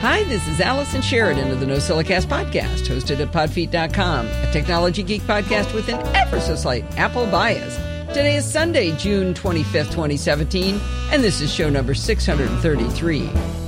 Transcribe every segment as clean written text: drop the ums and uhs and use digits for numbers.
Hi, this is Allison Sheridan of the NosillaCast podcast, hosted at podfeet.com, a technology geek podcast with an ever-so-slight Apple bias. Today is Sunday, June 25th, 2017, and this is show number 633.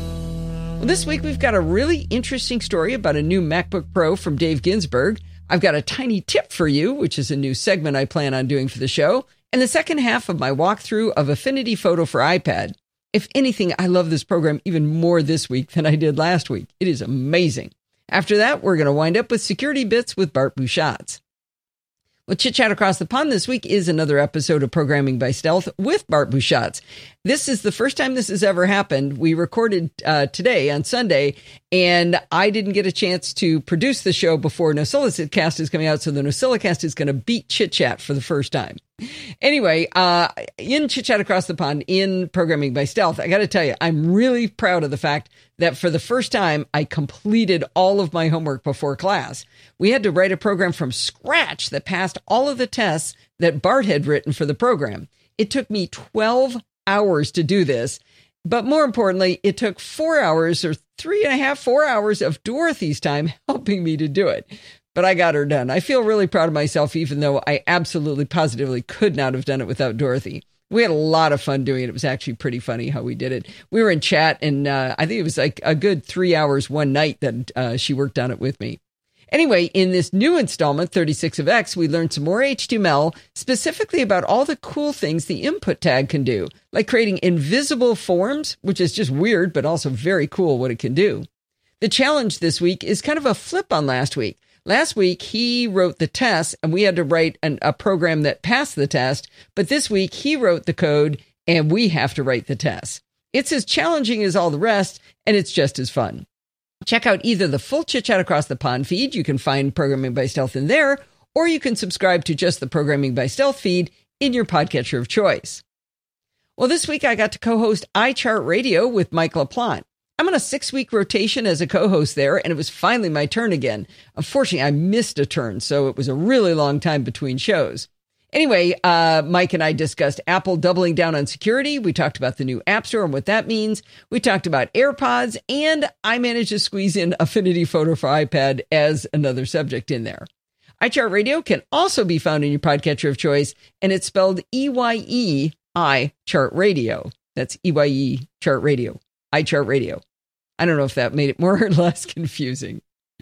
Well, this week we've got a really interesting story about a new MacBook Pro from Dave Ginsburg. I've got a tiny tip for you, which is a new segment I plan on doing for the show, and the second half of my walkthrough of Affinity Photo for iPad. If anything, I love this program even more this week than I did last week. It is amazing. After that, we're going to wind up with Security Bits with Bart Busschots. Well, Chit Chat Across the Pond this week is another episode of Programming by Stealth with Bart Busschots. This is the first time this has ever happened. We recorded today on Sunday, and I didn't get a chance to produce the show before NosillaCast is coming out, so the NosillaCast is going to beat Chit Chat for the first time. Anyway, in Chit Chat Across the Pond, in Programming by Stealth, I got to tell you, I'm really proud of the fact that for the first time, I completed all of my homework before class. We had to write a program from scratch that passed all of the tests that Bart had written for the program. It took me 12 hours to do this, but more importantly, it took 4 hours or 4 hours of Dorothy's time helping me to do it. But I got her done. I feel really proud of myself, even though I absolutely positively could not have done it without Dorothy. We had a lot of fun doing it. It was actually pretty funny how we did it. We were in chat, and I think it was like a good 3 hours one night that she worked on it with me. Anyway, in this new installment, 36 of X, we learned some more HTML, specifically about all the cool things the input tag can do, like creating invisible forms, which is just weird, but also very cool what it can do. The challenge this week is kind of a flip on last week. Last week, he wrote the test, and we had to write a program that passed the test. But this week, he wrote the code, and we have to write the test. It's as challenging as all the rest, and it's just as fun. Check out either the full Chit Chat Across the Pond feed. You can find Programming by Stealth in there, or you can subscribe to just the Programming by Stealth feed in your podcatcher of choice. Well, this week, I got to co-host iChart Radio with Mike LaPlante. I'm on a 6-week rotation as a co-host there, and it was finally my turn again. Unfortunately, I missed a turn, so it was a really long time between shows. Anyway, Mike and I discussed Apple doubling down on security. We talked about the new App Store and what that means. We talked about AirPods, and I managed to squeeze in Affinity Photo for iPad as another subject in there. iChart Radio can also be found in your podcatcher of choice, and it's spelled E-Y-E-I Chart Radio. That's E-Y-E Chart Radio. iChart Radio. I don't know if that made it more or less confusing.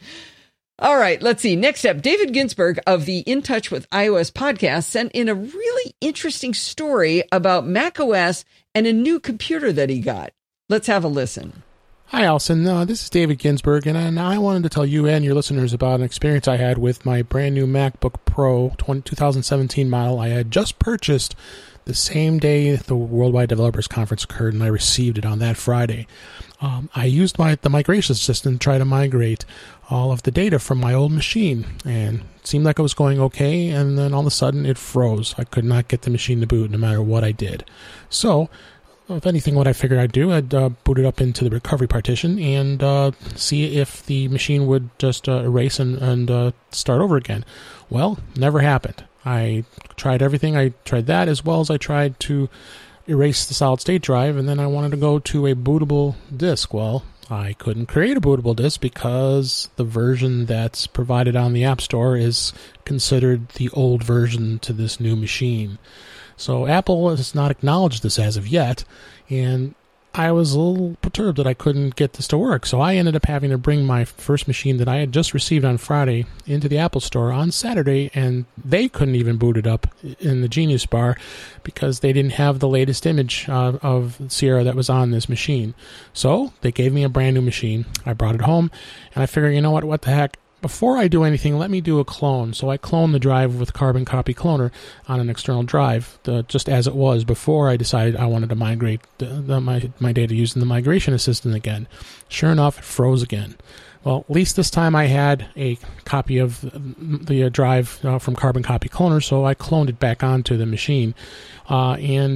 All right, let's see. Next up, David Ginsburg of the In Touch with iOS podcast sent in a really interesting story about macOS and a new computer that he got. Let's have a listen. Hi, Allison. This is David Ginsburg, and I wanted to tell you and your listeners about an experience I had with my brand new MacBook Pro 2017 model I had just purchased the same day the Worldwide Developers Conference occurred, and I received it on that Friday. I used the migration system to try to migrate all of the data from my old machine, and it seemed like it was going okay, and then all of a sudden it froze. I could not get the machine to boot no matter what I did. So, if anything, what I figured I'd do, I'd boot it up into the recovery partition and see if the machine would just erase and start over again. Well, never happened. I tried everything. I tried that as well as I tried to erase the solid-state drive, and then I wanted to go to a bootable disk. Well, I couldn't create a bootable disk because the version that's provided on the App Store is considered the old version to this new machine. So Apple has not acknowledged this as of yet, and I was a little perturbed that I couldn't get this to work. So I ended up having to bring my first machine that I had just received on Friday into the Apple Store on Saturday, and they couldn't even boot it up in the Genius Bar because they didn't have the latest image of Sierra that was on this machine. So they gave me a brand new machine. I brought it home, and I figured, you know what the heck? Before I do anything, let me do a clone. So I cloned the drive with Carbon Copy Cloner on an external drive, just as it was before I decided I wanted to migrate my data using the Migration Assistant again. Sure enough, it froze again. Well, at least this time I had a copy of the drive from Carbon Copy Cloner, so I cloned it back onto the machine, and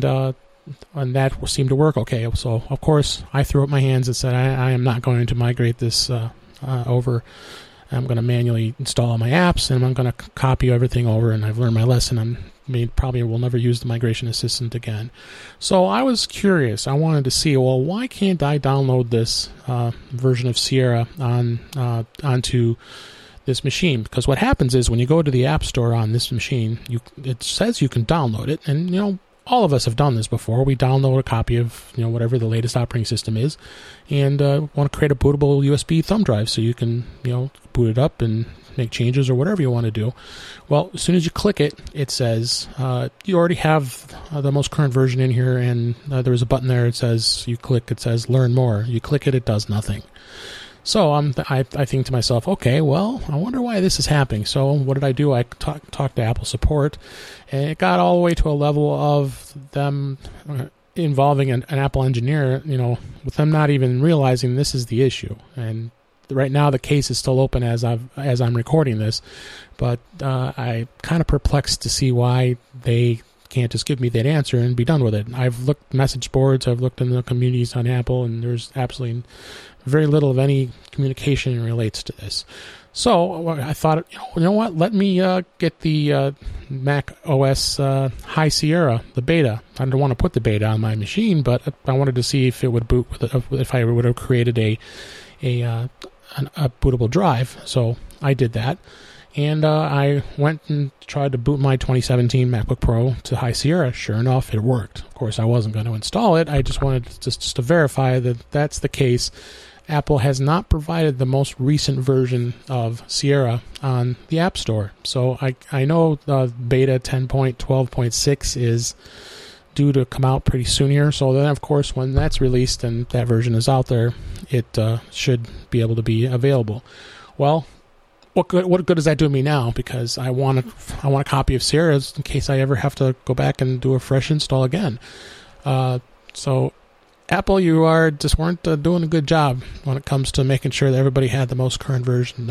that seemed to work okay. So, of course, I threw up my hands and said, I am not going to migrate this over. I'm going to manually install all my apps, and I'm going to copy everything over, and I've learned my lesson. I'm probably will never use the migration assistant again. So I was curious. I wanted to see, well, why can't I download this version of Sierra onto this machine? Because what happens is when you go to the App Store on this machine, it says you can download it, and all of us have done this before. We download a copy of whatever the latest operating system is, and want to create a bootable USB thumb drive so you can boot it up and make changes or whatever you want to do. Well, as soon as you click it, it says you already have the most current version in here, and there's a button there. It says it says learn more. You click it, it does nothing. So I think to myself, okay, well, I wonder why this is happening. So what did I do? I talked to Apple support, and it got all the way to a level of them involving an Apple engineer, with them not even realizing this is the issue. And right now the case is still open as I'm recording this, but I kind of perplexed to see why they can't just give me that answer and be done with it. I've looked message boards, I've looked in the communities on Apple, and there's absolutely very little of any communication relates to this. So I thought, you know what? Let me get the Mac OS High Sierra, the beta. I don't want to put the beta on my machine, but I wanted to see if it would boot if I would have created a bootable drive. So I did that. And I went and tried to boot my 2017 MacBook Pro to High Sierra. Sure enough, it worked. Of course, I wasn't going to install it. I just wanted to verify that that's the case. Apple has not provided the most recent version of Sierra on the App Store. So I know beta 10.12.6 is due to come out pretty soon here. So then, of course, when that's released and that version is out there, it should be able to be available. Well, what good does that do me now? Because I want a copy of Sierra in case I ever have to go back and do a fresh install again. So Apple, you weren't doing a good job when it comes to making sure that everybody had the most current version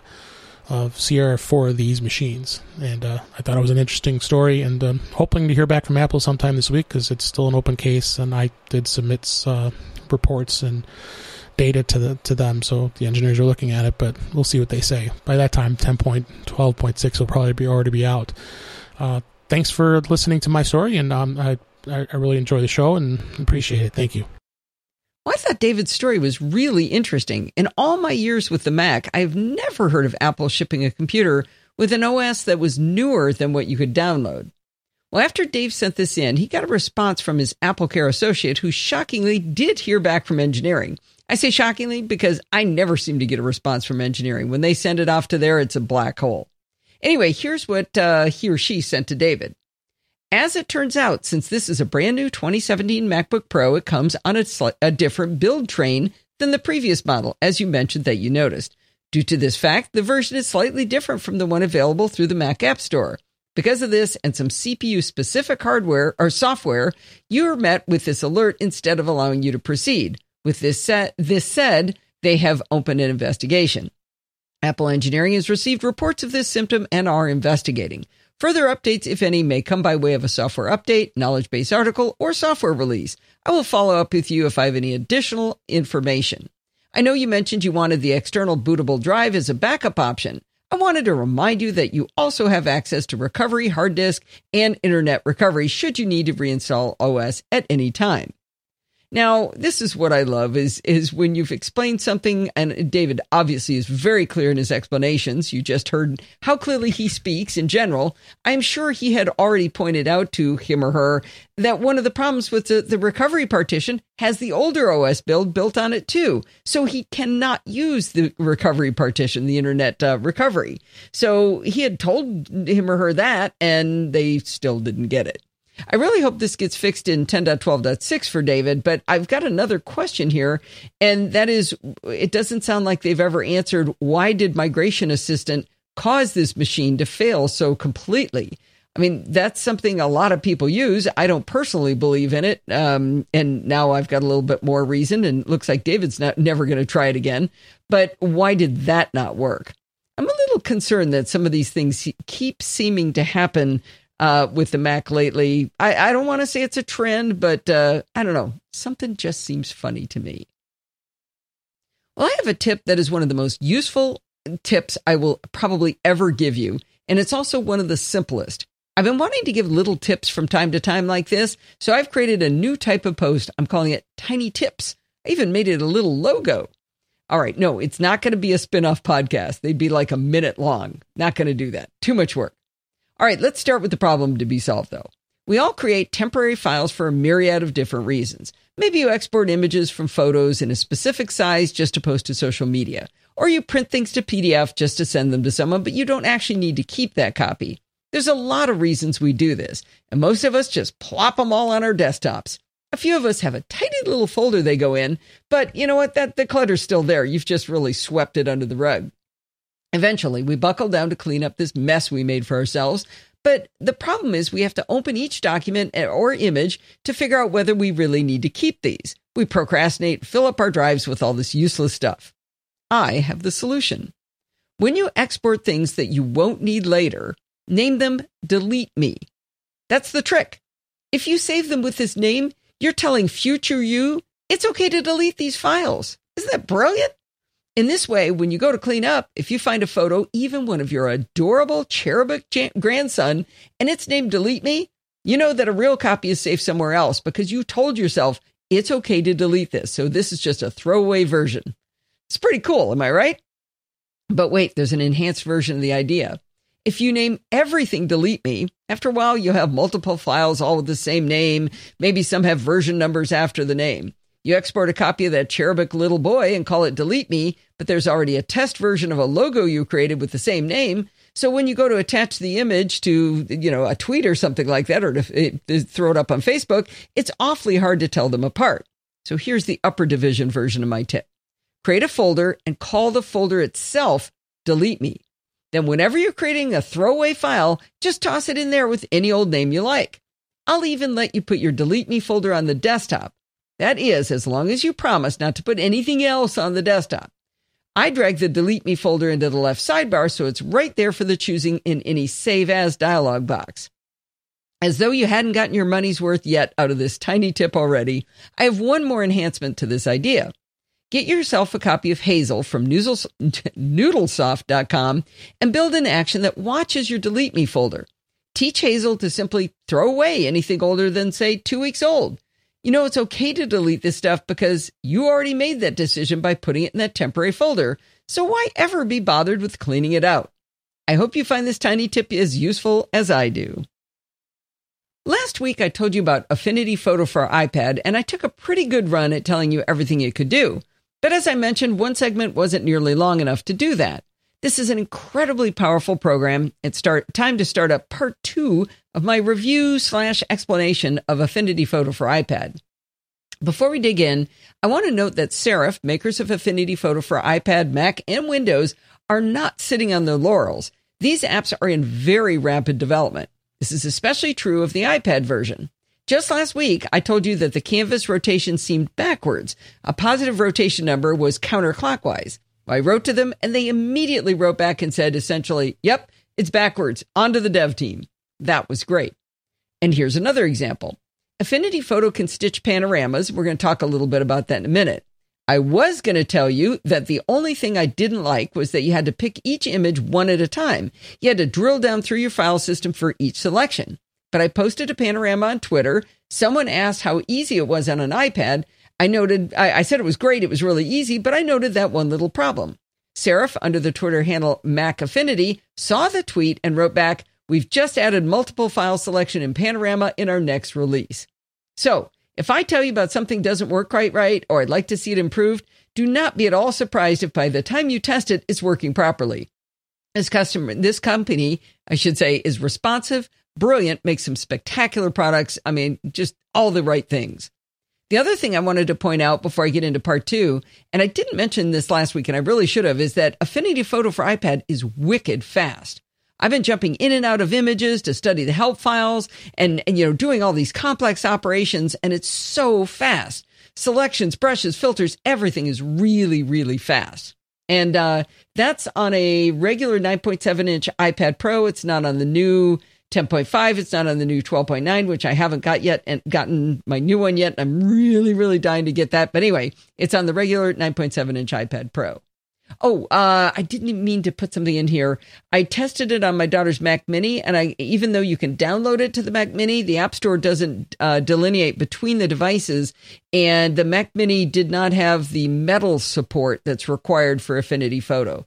of Sierra for these machines. And I thought it was an interesting story, and hoping to hear back from Apple sometime this week because it's still an open case, and I did submit reports and data to them, so the engineers are looking at it, but we'll see what they say. By that time, 10.12.6 will probably already be out. Thanks for listening to my story, and I really enjoy the show and appreciate it. Thank you. Well, I thought David's story was really interesting. In all my years with the Mac, I've never heard of Apple shipping a computer with an OS that was newer than what you could download. Well, after Dave sent this in, he got a response from his AppleCare associate who shockingly did hear back from engineering. I say shockingly because I never seem to get a response from engineering. When they send it off to there, it's a black hole. Anyway, here's what he or she sent to David. As it turns out, since this is a brand new 2017 MacBook Pro, it comes on a different build train than the previous model, as you mentioned that you noticed. Due to this fact, the version is slightly different from the one available through the Mac App Store. Because of this and some CPU-specific hardware or software, you are met with this alert instead of allowing you to proceed. With this said, they have opened an investigation. Apple Engineering has received reports of this symptom and are investigating. Further updates, if any, may come by way of a software update, knowledge base article, or software release. I will follow up with you if I have any additional information. I know you mentioned you wanted the external bootable drive as a backup option. I wanted to remind you that you also have access to recovery, hard disk, and internet recovery should you need to reinstall OS at any time. Now, this is what I love is when you've explained something, and David obviously is very clear in his explanations. You just heard how clearly he speaks in general. I'm sure he had already pointed out to him or her that one of the problems with the recovery partition has the older OS built on it too. So he cannot use the recovery partition, the internet recovery. So he had told him or her that, and they still didn't get it. I really hope this gets fixed in 10.12.6 for David, but I've got another question here, and that is, it doesn't sound like they've ever answered why did Migration Assistant cause this machine to fail so completely? I mean, that's something a lot of people use. I don't personally believe in it, and now I've got a little bit more reason, and it looks like David's never going to try it again. But why did that not work? I'm a little concerned that some of these things keep seeming to happen with the Mac lately. I don't want to say it's a trend, but I don't know. Something just seems funny to me. Well, I have a tip that is one of the most useful tips I will probably ever give you, and it's also one of the simplest. I've been wanting to give little tips from time to time like this, so I've created a new type of post. I'm calling it Tiny Tips. I even made it a little logo. All right, no, it's not going to be a spin-off podcast. They'd be like a minute long. Not going to do that. Too much work. All right, let's start with the problem to be solved, though. We all create temporary files for a myriad of different reasons. Maybe you export images from photos in a specific size just to post to social media. Or you print things to PDF just to send them to someone, but you don't actually need to keep that copy. There's a lot of reasons we do this, and most of us just plop them all on our desktops. A few of us have a tiny little folder they go in, but you know what? The clutter's still there. You've just really swept it under the rug. Eventually, we buckle down to clean up this mess we made for ourselves, but the problem is we have to open each document or image to figure out whether we really need to keep these. We procrastinate, fill up our drives with all this useless stuff. I have the solution. When you export things that you won't need later, name them Delete Me. That's the trick. If you save them with this name, you're telling future you it's okay to delete these files. Isn't that brilliant? In this way, when you go to clean up, if you find a photo, even one of your adorable cherubic grandson, and it's named Delete Me, you know that a real copy is safe somewhere else because you told yourself it's okay to delete this. So this is just a throwaway version. It's pretty cool, am I right? But wait, there's an enhanced version of the idea. If you name everything Delete Me, after a while you'll have multiple files all with the same name. Maybe some have version numbers after the name. You export a copy of that cherubic little boy and call it Delete Me, but there's already a test version of a logo you created with the same name. So when you go to attach the image to, a tweet or something like that, or to throw it up on Facebook, it's awfully hard to tell them apart. So here's the upper division version of my tip. Create a folder and call the folder itself Delete Me. Then whenever you're creating a throwaway file, just toss it in there with any old name you like. I'll even let you put your Delete Me folder on the desktop. That is, as long as you promise not to put anything else on the desktop. I drag the Delete Me folder into the left sidebar so it's right there for the choosing in any Save As dialog box. As though you hadn't gotten your money's worth yet out of this tiny tip already, I have one more enhancement to this idea. Get yourself a copy of Hazel from Noodlesoft.com and build an action that watches your Delete Me folder. Teach Hazel to simply throw away anything older than, say, 2 weeks old. You know, it's okay to delete this stuff because you already made that decision by putting it in that temporary folder. So why ever be bothered with cleaning it out? I hope you find this tiny tip as useful as I do. Last week, I told you about Affinity Photo for iPad, and I took a pretty good run at telling you everything it could do. But as I mentioned, one segment wasn't nearly long enough to do that. This is an incredibly powerful program. It's time to start up part 2 of my review/explanation of Affinity Photo for iPad. Before we dig in, I want to note that Serif, makers of Affinity Photo for iPad, Mac, and Windows, are not sitting on their laurels. These apps are in very rapid development. This is especially true of the iPad version. Just last week, I told you that the canvas rotation seemed backwards. A positive rotation number was counterclockwise. I wrote to them, and they immediately wrote back and said, essentially, yep, it's backwards. On to the dev team. That was great. And here's another example. Affinity Photo can stitch panoramas. We're going to talk a little bit about that in a minute. I was going to tell you that the only thing I didn't like was that you had to pick each image one at a time. You had to drill down through your file system for each selection. But I posted a panorama on Twitter. Someone asked how easy it was on an iPad. I said it was great. It was really easy, but I noted that one little problem. Serif, under the Twitter handle Mac Affinity, saw the tweet and wrote back, "We've just added multiple file selection in Panorama in our next release." So, if I tell you about something doesn't work quite right, or I'd like to see it improved, do not be at all surprised if by the time you test it, it's working properly. This company, I should say, is responsive, brilliant, makes some spectacular products. I mean, just all the right things. The other thing I wanted to point out before I get into part 2, and I didn't mention this last week, and I really should have, is that Affinity Photo for iPad is wicked fast. I've been jumping in and out of images to study the help files and doing all these complex operations, and it's so fast. Selections, brushes, filters, everything is really, really fast. And that's on a regular 9.7-inch iPad Pro. It's not on the new 10.5. It's not on the new 12.9, which I haven't got yet and gotten my new one yet. I'm really, really dying to get that. But anyway, it's on the regular 9.7-inch iPad Pro. I didn't mean to put something in here. I tested it on my daughter's Mac Mini, and even though you can download it to the Mac Mini, the App Store doesn't delineate between the devices, and the Mac Mini did not have the metal support that's required for Affinity Photo.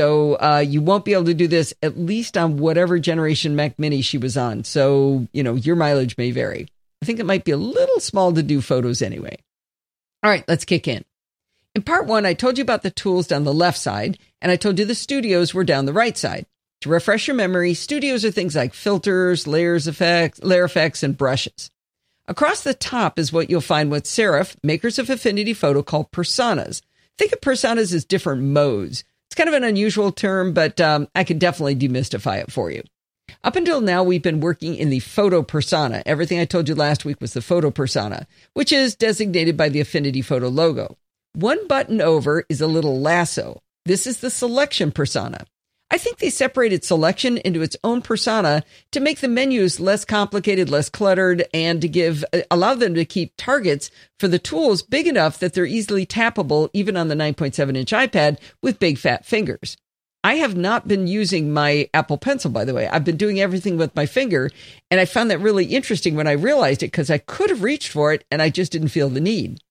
So you won't be able to do this, at least on whatever generation Mac Mini she was on. So, your mileage may vary. I think it might be a little small to do photos anyway. All right, let's kick in. In part 1, I told you about the tools down the left side, and I told you the studios were down the right side. To refresh your memory, studios are things like filters, layer effects, and brushes. Across the top is what you'll find with Serif, makers of Affinity Photo, called personas. Think of personas as different modes. It's kind of an unusual term, but I can definitely demystify it for you. Up until now, we've been working in the photo persona. Everything I told you last week was the photo persona, which is designated by the Affinity Photo logo. One button over is a little lasso. This is the selection persona. I think they separated selection into its own persona to make the menus less complicated, less cluttered, and to allow them to keep targets for the tools big enough that they're easily tappable even on the 9.7-inch iPad with big fat fingers. I have not been using my Apple Pencil, by the way. I've been doing everything with my finger, and I found that really interesting when I realized it because I could have reached for it and I just didn't feel the need.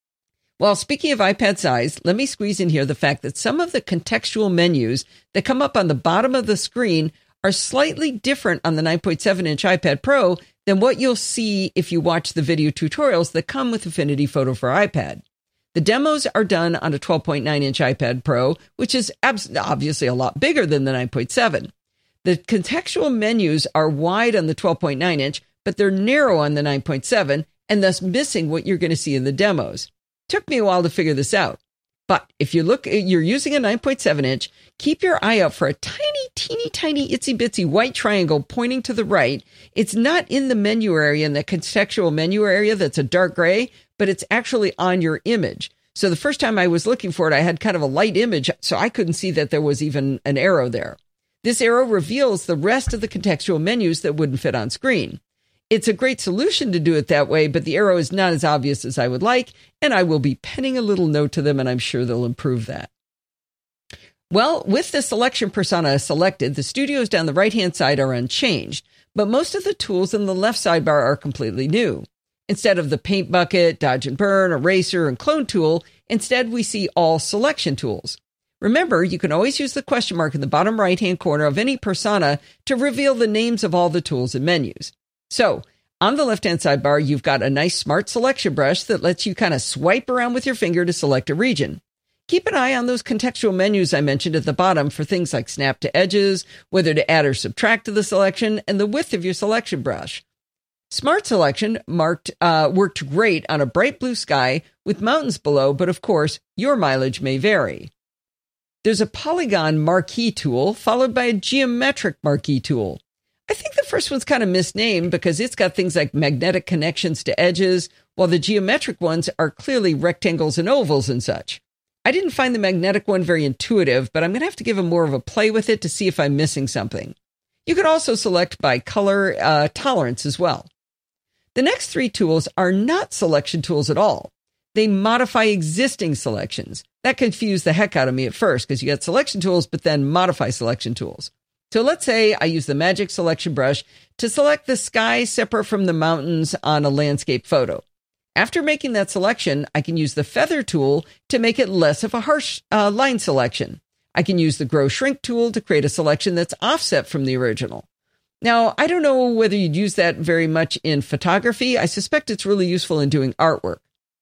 Well, speaking of iPad size, let me squeeze in here the fact that some of the contextual menus that come up on the bottom of the screen are slightly different on the 9.7-inch iPad Pro than what you'll see if you watch the video tutorials that come with Affinity Photo for iPad. The demos are done on a 12.9-inch iPad Pro, which is obviously a lot bigger than the 9.7. The contextual menus are wide on the 12.9-inch, but they're narrow on the 9.7, and thus missing what you're going to see in the demos. Took me a while to figure this out. But if you're using a 9.7-inch, keep your eye out for a teeny tiny itsy bitsy white triangle pointing to the right. It's not in the menu area, in the contextual menu area that's a dark gray, but it's actually on your image. So the first time I was looking for it, I had kind of a light image, so I couldn't see that there was even an arrow there. This arrow reveals the rest of the contextual menus that wouldn't fit on screen. It's a great solution to do it that way, but the arrow is not as obvious as I would like, and I will be penning a little note to them, and I'm sure they'll improve that. Well, with the selection persona selected, the studios down the right-hand side are unchanged, but most of the tools in the left sidebar are completely new. Instead of the paint bucket, dodge and burn, eraser, and clone tool, instead we see all selection tools. Remember, you can always use the question mark in the bottom right-hand corner of any persona to reveal the names of all the tools and menus. So, on the left-hand sidebar, you've got a nice smart selection brush that lets you kind of swipe around with your finger to select a region. Keep an eye on those contextual menus I mentioned at the bottom for things like snap to edges, whether to add or subtract to the selection, and the width of your selection brush. Smart Selection worked great on a bright blue sky with mountains below, but of course, your mileage may vary. There's a polygon marquee tool followed by a geometric marquee tool. I think the first one's kind of misnamed because it's got things like magnetic connections to edges, while the geometric ones are clearly rectangles and ovals and such. I didn't find the magnetic one very intuitive, but I'm going to have to give it more of a play with it to see if I'm missing something. You can also select by color tolerance as well. The next three tools are not selection tools at all. They modify existing selections. That confused the heck out of me at first because you got selection tools, but then modify selection tools. So let's say I use the magic selection brush to select the sky separate from the mountains on a landscape photo. After making that selection, I can use the feather tool to make it less of a harsh line selection. I can use the grow shrink tool to create a selection that's offset from the original. Now, I don't know whether you'd use that very much in photography. I suspect it's really useful in doing artwork.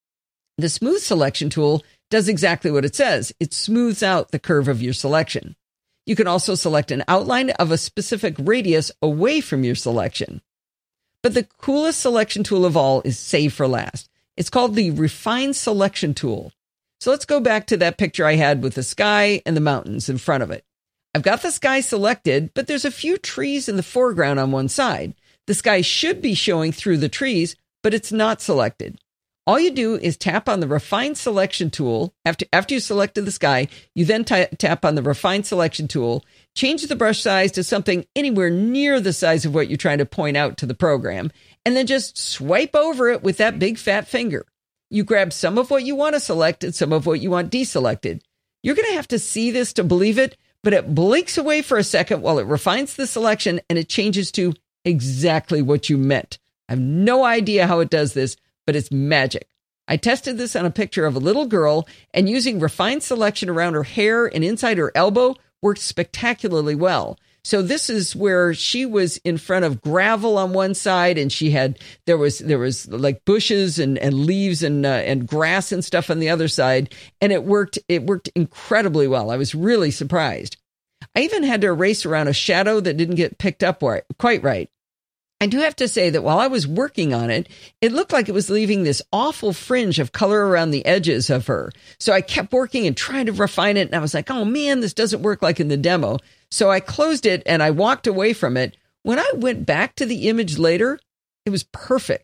The smooth selection tool does exactly what it says. It smooths out the curve of your selection. You can also select an outline of a specific radius away from your selection. But the coolest selection tool of all is saved for last. It's called the Refine Selection tool. So let's go back to that picture I had with the sky and the mountains in front of it. I've got the sky selected, but there's a few trees in the foreground on one side. The sky should be showing through the trees, but it's not selected. All you do is tap on the Refine Selection tool. After you selected the sky, you then tap on the Refine Selection tool, change the brush size to something anywhere near the size of what you're trying to point out to the program, and then just swipe over it with that big fat finger. You grab some of what you want to select and some of what you want deselected. You're going to have to see this to believe it, but it blinks away for a second while it refines the selection and it changes to exactly what you meant. I have no idea how it does this, but it's magic. I tested this on a picture of a little girl, and using refined selection around her hair and inside her elbow worked spectacularly well. So this is where she was in front of gravel on one side, and there was like bushes and leaves and grass and stuff on the other side, and it worked incredibly well. I was really surprised. I even had to erase around a shadow that didn't get picked up quite right. I do have to say that while I was working on it, it looked like it was leaving this awful fringe of color around the edges of her. So I kept working and trying to refine it, and I was like, oh man, this doesn't work like in the demo. So I closed it and I walked away from it. When I went back to the image later, it was perfect.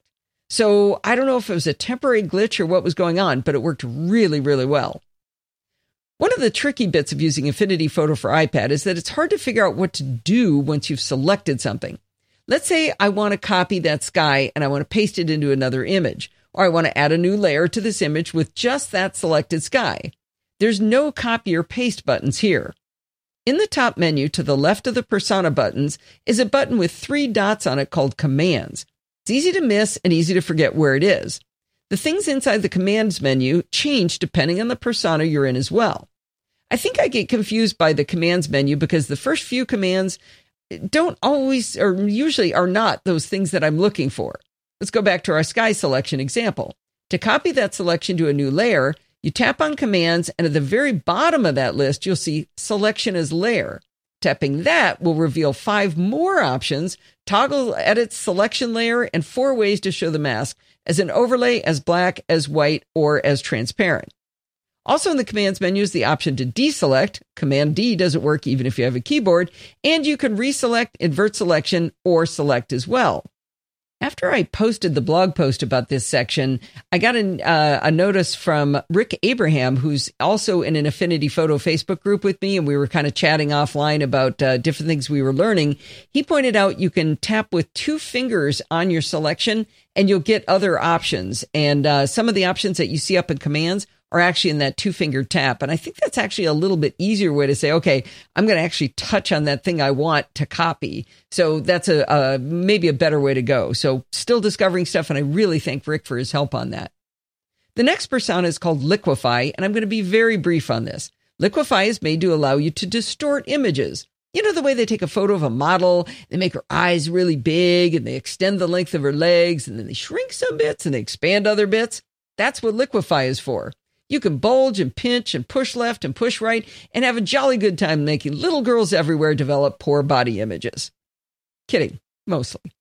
So I don't know if it was a temporary glitch or what was going on, but it worked really, really well. One of the tricky bits of using Affinity Photo for iPad is that it's hard to figure out what to do once you've selected something. Let's say I want to copy that sky and I want to paste it into another image, or I want to add a new layer to this image with just that selected sky. There's no copy or paste buttons here. In the top menu to the left of the persona buttons is a button with 3 dots on it called Commands. It's easy to miss and easy to forget where it is. The things inside the Commands menu change depending on the persona you're in as well. I think I get confused by the Commands menu because the first few commands don't always or usually are not those things that I'm looking for. Let's go back to our sky selection example. To copy that selection to a new layer, you tap on Commands, and at the very bottom of that list, you'll see Selection as Layer. Tapping that will reveal 5 more options, toggle edit selection layer, and 4 ways to show the mask as an overlay, as black, as white, or as transparent. Also in the Commands menu is the option to deselect. Command D doesn't work even if you have a keyboard, and you can reselect, invert selection, or select as well. After I posted the blog post about this section, I got a notice from Rick Abraham, who's also in an Affinity Photo Facebook group with me, and we were kind of chatting offline about different things we were learning. He pointed out you can tap with 2 fingers on your selection, and you'll get other options. And some of the options that you see up in Commands are actually in that 2-finger tap. And I think that's actually a little bit easier way to say, okay, I'm going to actually touch on that thing I want to copy. So that's maybe a better way to go. So still discovering stuff, and I really thank Rick for his help on that. The next persona is called Liquify, and I'm going to be very brief on this. Liquify is made to allow you to distort images. You know the way they take a photo of a model, they make her eyes really big, and they extend the length of her legs, and then they shrink some bits, and they expand other bits? That's what Liquify is for. You can bulge and pinch and push left and push right and have a jolly good time making little girls everywhere develop poor body images. Kidding, mostly.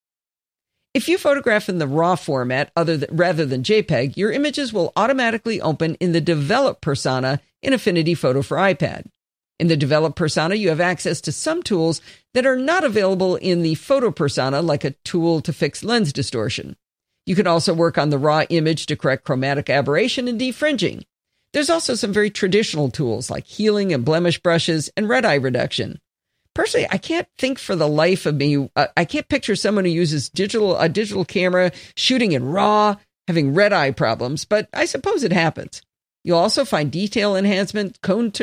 If you photograph in the RAW format rather than JPEG, your images will automatically open in the Develop persona in Affinity Photo for iPad. In the Develop persona, you have access to some tools that are not available in the Photo persona, like a tool to fix lens distortion. You can also work on the RAW image to correct chromatic aberration and defringing. There's also some very traditional tools like healing and blemish brushes and red eye reduction. Personally, I can't think for the life of me. I can't picture someone who uses a digital camera shooting in RAW having red eye problems, but I suppose it happens. You'll also find detail enhancement, tone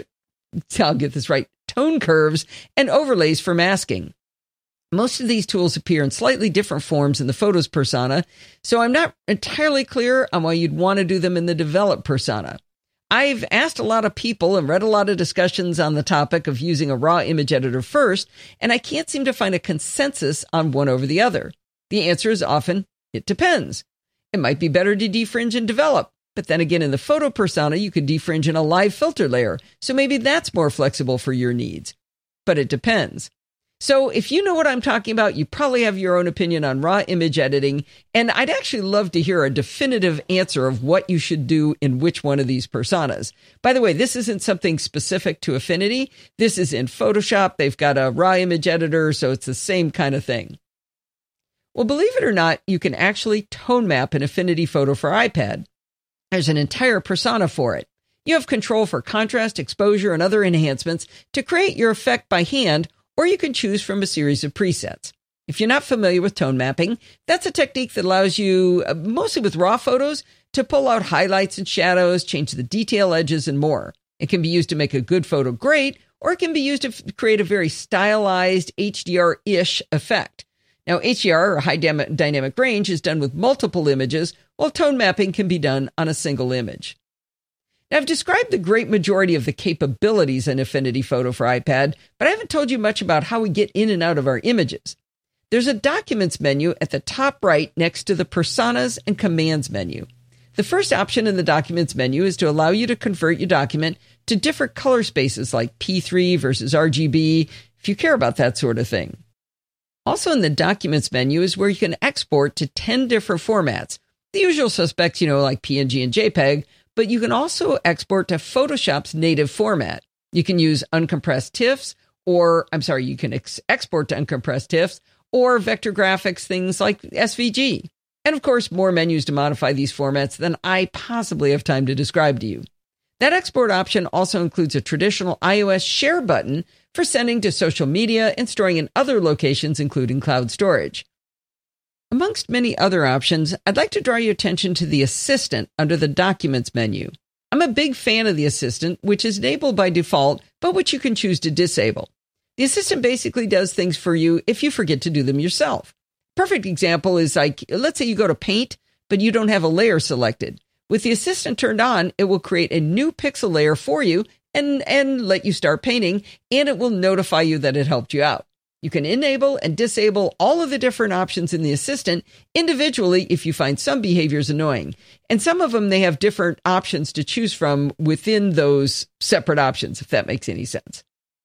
curves, and overlays for masking. Most of these tools appear in slightly different forms in the Photos persona, so I'm not entirely clear on why you'd want to do them in the Develop persona. I've asked a lot of people and read a lot of discussions on the topic of using a RAW image editor first, and I can't seem to find a consensus on one over the other. The answer is often, it depends. It might be better to defringe and Develop, but then again in the Photo persona you could defringe in a live filter layer, so maybe that's more flexible for your needs. But it depends. So if you know what I'm talking about, you probably have your own opinion on RAW image editing, and I'd actually love to hear a definitive answer of what you should do in which one of these personas. By the way, this isn't something specific to Affinity. This is in Photoshop. They've got a RAW image editor, so it's the same kind of thing. Well, believe it or not, you can actually tone map an Affinity Photo for iPad. There's an entire persona for it. You have control for contrast, exposure, and other enhancements to create your effect by hand, or you can choose from a series of presets. If you're not familiar with tone mapping, that's a technique that allows you, mostly with RAW photos, to pull out highlights and shadows, change the detail edges, and more. It can be used to make a good photo great, or it can be used to create a very stylized HDR-ish effect. Now, HDR, or high dynamic range, is done with multiple images, while tone mapping can be done on a single image. Now, I've described the great majority of the capabilities in Affinity Photo for iPad, but I haven't told you much about how we get in and out of our images. There's a Documents menu at the top right next to the Personas and Commands menu. The first option in the Documents menu is to allow you to convert your document to different color spaces like P3 versus RGB, if you care about that sort of thing. Also in the Documents menu is where you can export to 10 different formats. The usual suspects, like PNG and JPEG, but you can also export to Photoshop's native format. You can use uncompressed TIFFs, you can export to uncompressed TIFFs, or vector graphics, things like SVG. And of course, more menus to modify these formats than I possibly have time to describe to you. That export option also includes a traditional iOS share button for sending to social media and storing in other locations, including cloud storage. Amongst many other options, I'd like to draw your attention to the Assistant under the Documents menu. I'm a big fan of the Assistant, which is enabled by default, but which you can choose to disable. The Assistant basically does things for you if you forget to do them yourself. Perfect example is let's say you go to Paint, but you don't have a layer selected. With the Assistant turned on, it will create a new pixel layer for you and let you start painting, and it will notify you that it helped you out. You can enable and disable all of the different options in the Assistant individually if you find some behaviors annoying. And some of them, they have different options to choose from within those separate options, if that makes any sense.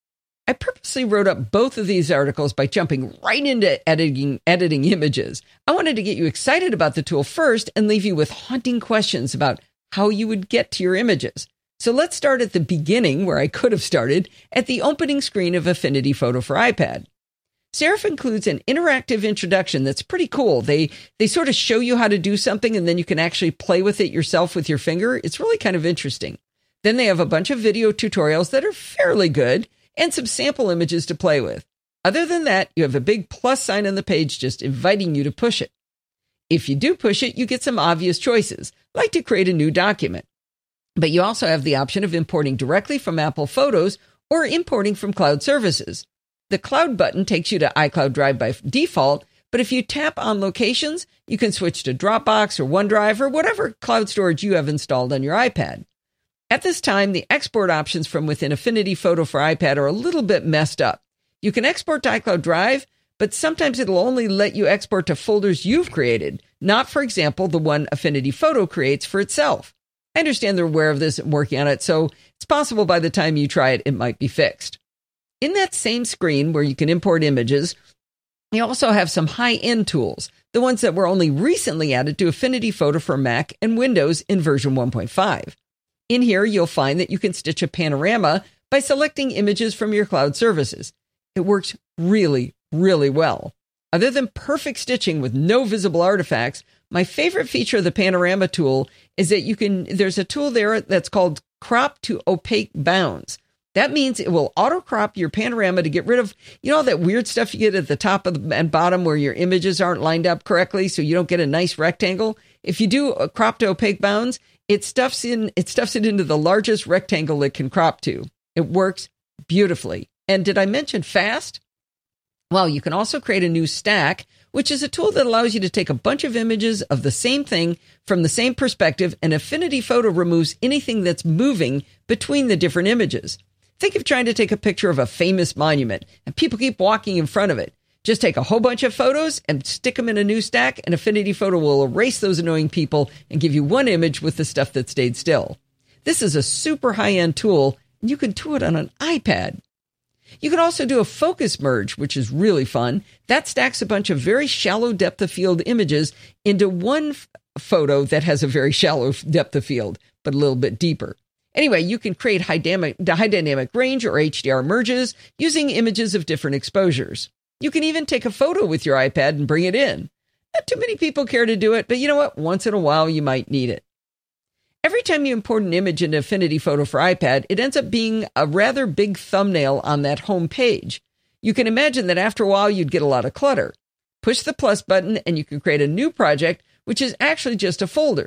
I purposely wrote up both of these articles by jumping right into editing images. I wanted to get you excited about the tool first and leave you with haunting questions about how you would get to your images. So let's start at the beginning, where I could have started, at the opening screen of Affinity Photo for iPad. Serif includes an interactive introduction that's pretty cool. They sort of show you how to do something, and then you can actually play with it yourself with your finger. It's really kind of interesting. Then they have a bunch of video tutorials that are fairly good, and some sample images to play with. Other than that, you have a big plus sign on the page just inviting you to push it. If you do push it, you get some obvious choices, like to create a new document. But you also have the option of importing directly from Apple Photos or importing from cloud services. The cloud button takes you to iCloud Drive by default, but if you tap on locations, you can switch to Dropbox or OneDrive or whatever cloud storage you have installed on your iPad. At this time, the export options from within Affinity Photo for iPad are a little bit messed up. You can export to iCloud Drive, but sometimes it'll only let you export to folders you've created, not, for example, the one Affinity Photo creates for itself. I understand they're aware of this and working on it, so it's possible by the time you try it, it might be fixed. In that same screen where you can import images, you also have some high-end tools, the ones that were only recently added to Affinity Photo for Mac and Windows in version 1.5. In here, you'll find that you can stitch a panorama by selecting images from your cloud services. It works really, really well. Other than perfect stitching with no visible artifacts, my favorite feature of the panorama tool is that there's a tool there that's called crop to opaque bounds. That means it will auto-crop your panorama to get rid of, all that weird stuff you get at the top and bottom where your images aren't lined up correctly, so you don't get a nice rectangle. If you do a crop to opaque bounds, it stuffs it into the largest rectangle it can crop to. It works beautifully. And did I mention fast? Well, you can also create a new stack, which is a tool that allows you to take a bunch of images of the same thing from the same perspective, and Affinity Photo removes anything that's moving between the different images. Think of trying to take a picture of a famous monument, and people keep walking in front of it. Just take a whole bunch of photos and stick them in a new stack, and Affinity Photo will erase those annoying people and give you one image with the stuff that stayed still. This is a super high-end tool, and you can do it on an iPad. You can also do a focus merge, which is really fun. That stacks a bunch of very shallow depth of field images into one photo that has a very shallow depth of field, but a little bit deeper. Anyway, you can create high dynamic range or HDR merges using images of different exposures. You can even take a photo with your iPad and bring it in. Not too many people care to do it, but you know what? Once in a while, you might need it. Every time you import an image into Affinity Photo for iPad, it ends up being a rather big thumbnail on that home page. You can imagine that after a while, you'd get a lot of clutter. Push the plus button and you can create a new project, which is actually just a folder.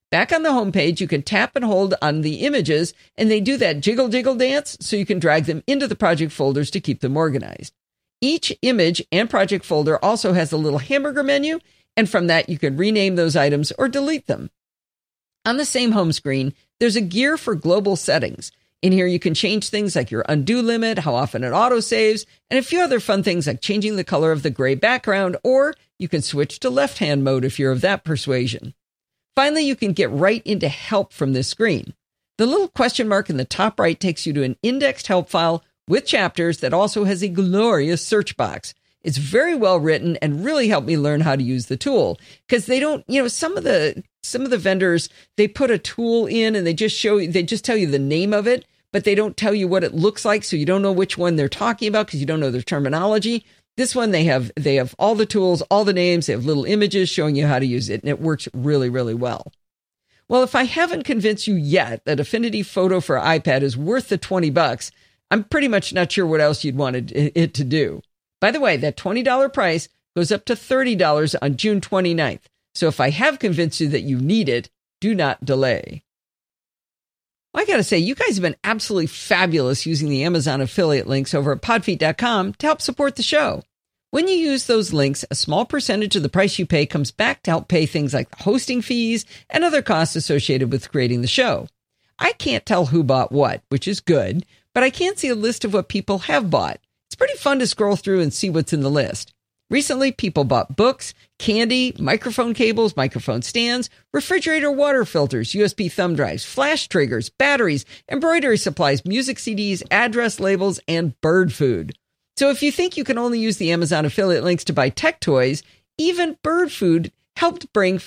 Back on the homepage, you can tap and hold on the images, and they do that jiggle jiggle dance, so you can drag them into the project folders to keep them organized. Each image and project folder also has a little hamburger menu, and from that you can rename those items or delete them. On the same home screen, there's a gear for global settings. In here, you can change things like your undo limit, how often it autosaves, and a few other fun things like changing the color of the gray background, or you can switch to left-hand mode if you're of that persuasion. Finally, you can get right into help from this screen. The little question mark in the top right takes you to an indexed help file with chapters that also has a glorious search box. It's very well written and really helped me learn how to use the tool, because they don't, some of the vendors, they put a tool in and they just tell you the name of it, but they don't tell you what it looks like. So you don't know which one they're talking about because you don't know their terminology. This one, they have all the tools, all the names, they have little images showing you how to use it, and it works really, really well. Well, if I haven't convinced you yet that Affinity Photo for iPad is worth the $20, I'm pretty much not sure what else you'd want it to do. By the way, that $20 price goes up to $30 on June 29th. So if I have convinced you that you need it, do not delay. Well, I got to say, you guys have been absolutely fabulous using the Amazon affiliate links over at podfeet.com to help support the show. When you use those links, a small percentage of the price you pay comes back to help pay things like hosting fees and other costs associated with creating the show. I can't tell who bought what, which is good, but I can see a list of what people have bought. It's pretty fun to scroll through and see what's in the list. Recently, people bought books, candy, microphone cables, microphone stands, refrigerator water filters, USB thumb drives, flash triggers, batteries, embroidery supplies, music CDs, address labels, and bird food. So if you think you can only use the Amazon affiliate links to buy tech toys, even bird food helped bring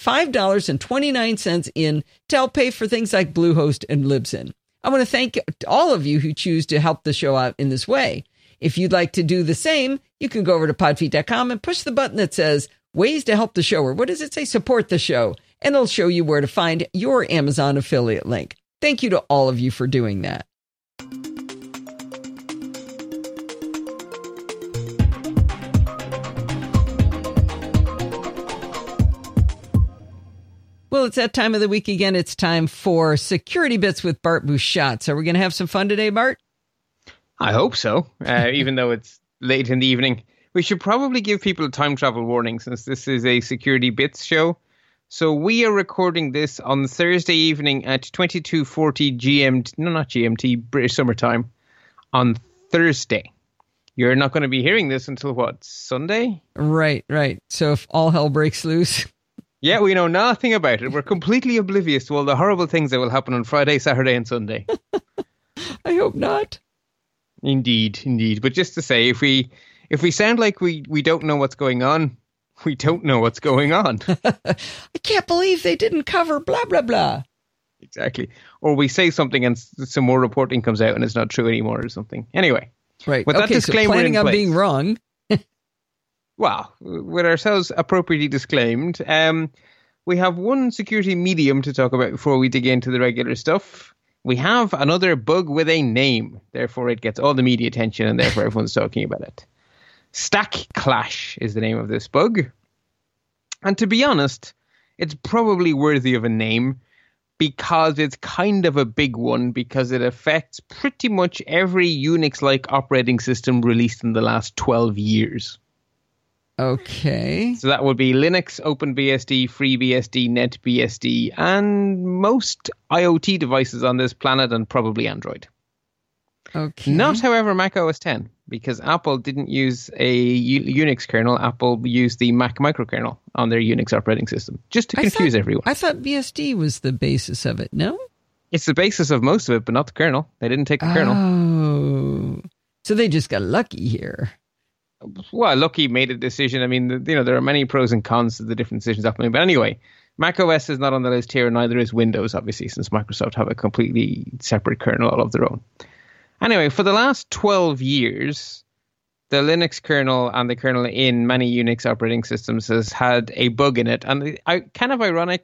$5.29 in to help pay for things like Bluehost and Libsyn. I want to thank all of you who choose to help the show out in this way. If you'd like to do the same, you can go over to podfeet.com and push the button that says ways to help the show, or what does it say? Support the show. And it'll show you where to find your Amazon affiliate link. Thank you to all of you for doing that. Well, it's that time of the week again. It's time for Security Bits with Bart Busschots. Are we going to have some fun today, Bart? I hope so, even though it's late in the evening. We should probably give people a time travel warning since this is a Security Bits show. So we are recording this on Thursday evening at 22:40 GMT, no, not GMT, British Summer Time, on Thursday. You're not going to be hearing this until what, Sunday? Right. So if all hell breaks loose. Yeah, we know nothing about it. We're completely oblivious to all the horrible things that will happen on Friday, Saturday, and Sunday. I hope not. Indeed. But just to say, if we sound like we don't know what's going on, we don't know what's going on. I can't believe they didn't cover blah, blah, blah. Exactly. Or we say something and some more reporting comes out and it's not true anymore or something. Anyway. Right. With that disclaimer so planning in on place, being wrong. Well, with ourselves appropriately disclaimed, we have one security medium to talk about before we dig into the regular stuff. We have another bug with a name. Therefore, it gets all the media attention and therefore everyone's talking about it. Stack Clash is the name of this bug. And to be honest, it's probably worthy of a name because it's kind of a big one because it affects pretty much every Unix-like operating system released in the last 12 years. Okay. So that would be Linux, OpenBSD, FreeBSD, NetBSD, and most IoT devices on this planet, and probably Android. Okay. Not, however, Mac OS X, because Apple didn't use a Unix kernel. Apple used the Mac microkernel on their Unix operating system, just to confuse everyone. I thought BSD was the basis of it, no? It's the basis of most of it, but not the kernel. They didn't take the kernel. Oh. So they just got lucky here. Well, lucky made a decision. I mean, there are many pros and cons to the different decisions happening. But anyway, Mac OS is not on the list here, neither is Windows, obviously, since Microsoft have a completely separate kernel all of their own. Anyway, for the last 12 years, the Linux kernel and the kernel in many Unix operating systems has had a bug in it. And kind of ironic,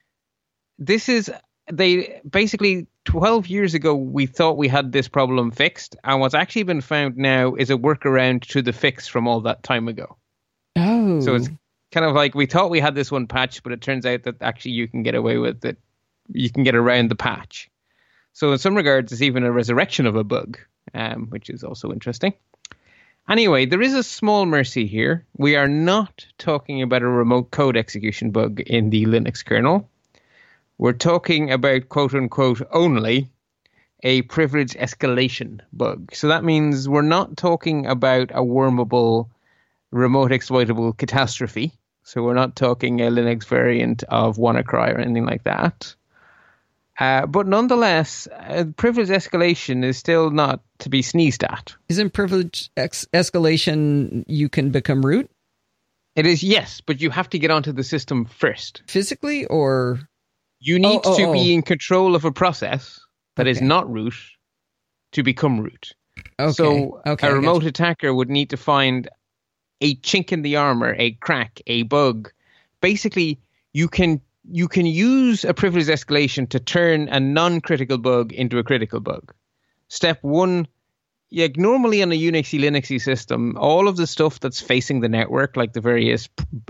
they basically 12 years ago, we thought we had this problem fixed. And what's actually been found now is a workaround to the fix from all that time ago. Oh. So it's kind of like we thought we had this one patched, but it turns out that actually you can get away with it you can get around the patch. So in some regards, it's even a resurrection of a bug, which is also interesting. Anyway, there is a small mercy here. We are not talking about a remote code execution bug in the Linux kernel. We're talking about, quote unquote, only a privilege escalation bug. So that means we're not talking about a wormable, remote exploitable catastrophe. So we're not talking a Linux variant of WannaCry or anything like that. But nonetheless, privilege escalation is still not to be sneezed at. Isn't privilege escalation you can become root? It is, yes, but you have to get onto the system first. Physically, or? You need to be in control of a process that is not root to become root. Okay. So a remote attacker would need to find a chink in the armor, a crack, a bug. Basically, you can use a privilege escalation to turn a non-critical bug into a critical bug. Step one, normally on a Unixy, Linuxy system, all of the stuff that's facing the network, like the various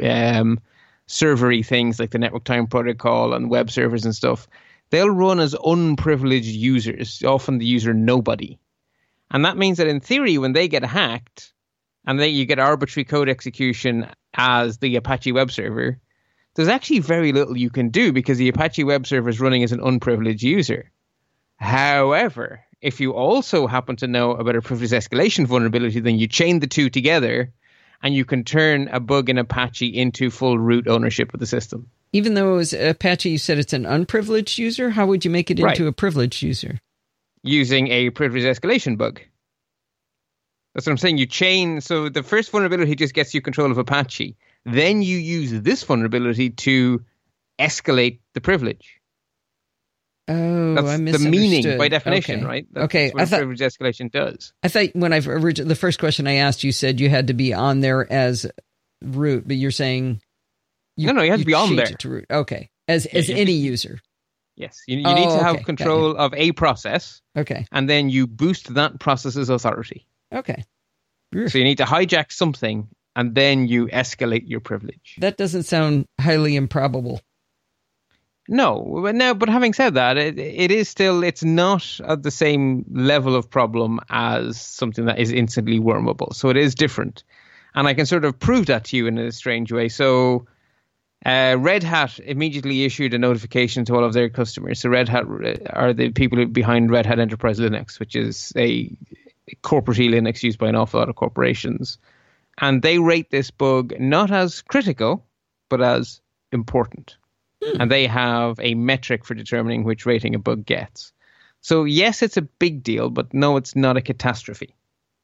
servery things like the network time protocol and web servers and stuff, they'll run as unprivileged users, often the user nobody. And that means that in theory, when they get hacked and then you get arbitrary code execution as the Apache web server, there's actually very little you can do because the Apache web server is running as an unprivileged user. However, if you also happen to know about a privilege escalation vulnerability, then you chain the two together and you can turn a bug in Apache into full root ownership of the system. Even though it was Apache, you said it's an unprivileged user? How would you make it into a privileged user? Using a privilege escalation bug. That's what I'm saying. You chain, so the first vulnerability just gets you control of Apache. Then you use this vulnerability to escalate the privilege. Oh, that's I misunderstood. The meaning by definition, right? That's what privilege escalation does. I thought when the first question I asked, you said you had to be on there as root, but you're saying you have to be on there to root. Okay, as any user. Yes, you need to have control of a process. Okay, and then you boost that process's authority. Okay, so you need to hijack something. And then you escalate your privilege. That doesn't sound highly improbable. No, but having said that, it is still, it's not at the same level of problem as something that is instantly wormable. So it is different. And I can sort of prove that to you in a strange way. So Red Hat immediately issued a notification to all of their customers. So Red Hat are the people behind Red Hat Enterprise Linux, which is a corporate Linux used by an awful lot of corporations. And they rate this bug not as critical, but as important. And they have a metric for determining which rating a bug gets. So yes, it's a big deal, but no, it's not a catastrophe.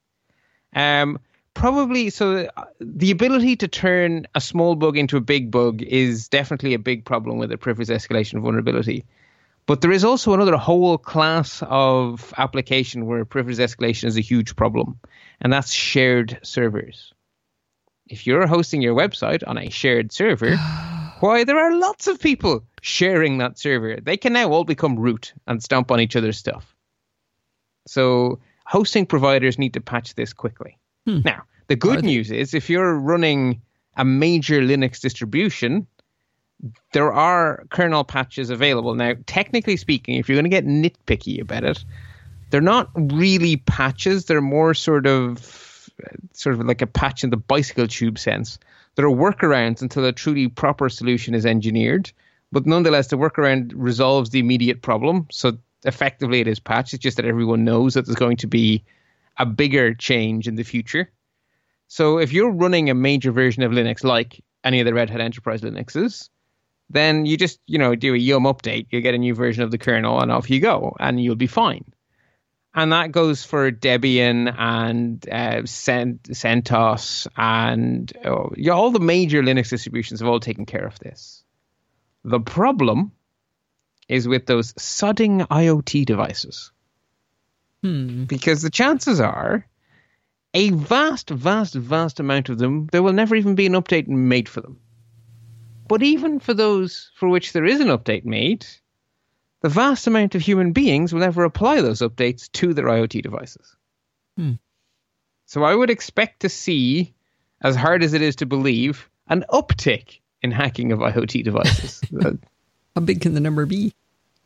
Probably, so the ability to turn a small bug into a big bug is definitely a big problem with a privilege escalation vulnerability. But there is also another whole class of application where privilege escalation is a huge problem, and that's shared servers. If you're hosting your website on a shared server, why, there are lots of people sharing that server. They can now all become root and stomp on each other's stuff. So hosting providers need to patch this quickly. Now, the good news is if you're running a major Linux distribution, there are kernel patches available. Now, technically speaking, if you're going to get nitpicky about it, they're not really patches. They're more sort of like a patch in the bicycle tube sense. There are workarounds until a truly proper solution is engineered. But nonetheless, the workaround resolves the immediate problem. So effectively, it is patched. It's just that everyone knows that there's going to be a bigger change in the future. So if you're running a major version of Linux like any of the Red Hat Enterprise Linuxes, then you just, do a yum update. You get a new version of the kernel and off you go, and you'll be fine. And that goes for Debian and CentOS and all the major Linux distributions have all taken care of this. The problem is with those sodding IoT devices. Because the chances are a vast, vast, vast amount of them, there will never even be an update made for them. But even for those for which there is an update made, the vast amount of human beings will never apply those updates to their IoT devices. So I would expect to see, as hard as it is to believe, an uptick in hacking of IoT devices. How big can the number be?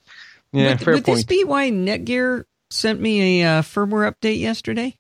Yeah, fair would point. this be why Netgear sent me a firmware update yesterday?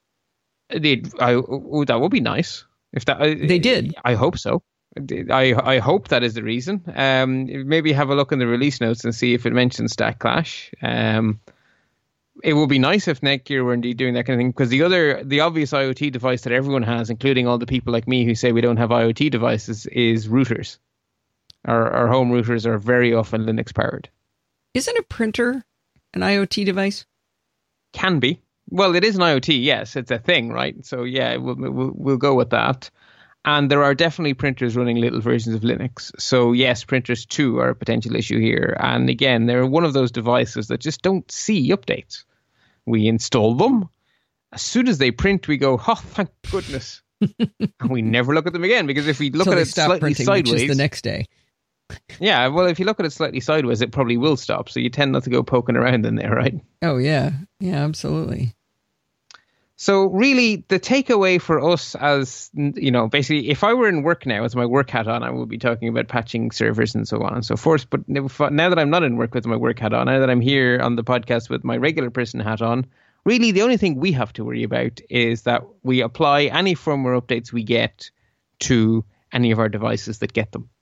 That would be nice. If that They did. I hope so. I hope that is the reason. Maybe have a look in the release notes and see if it mentions Stack Clash. It would be nice if Netgear were indeed doing that kind of thing, because the obvious IoT device that everyone has, including all the people like me who say we don't have IoT devices, is routers. Our home routers are very often Linux powered. Isn't a printer an IoT device? Can be. Well, it is an IoT, yes. It's a thing, right? So, yeah, we'll go with that. And there are definitely printers running little versions of Linux. So, yes, printers too are a potential issue here. And again, they're one of those devices that just don't see updates. We install them. As soon as they print, we go, oh, thank goodness. And we never look at them again, because if we look at it slightly printing, sideways... which is the next day. Yeah, well, if you look at it slightly sideways, it probably will stop. So you tend not to go poking around in there, right? Oh, yeah. Yeah, absolutely. So really, the takeaway for us as, basically, if I were in work now, with my work hat on, I would be talking about patching servers and so on and so forth. But now that I'm not in work with my work hat on, now that I'm here on the podcast with my regular person hat on, really the only thing we have to worry about is that we apply any firmware updates we get to any of our devices that get them.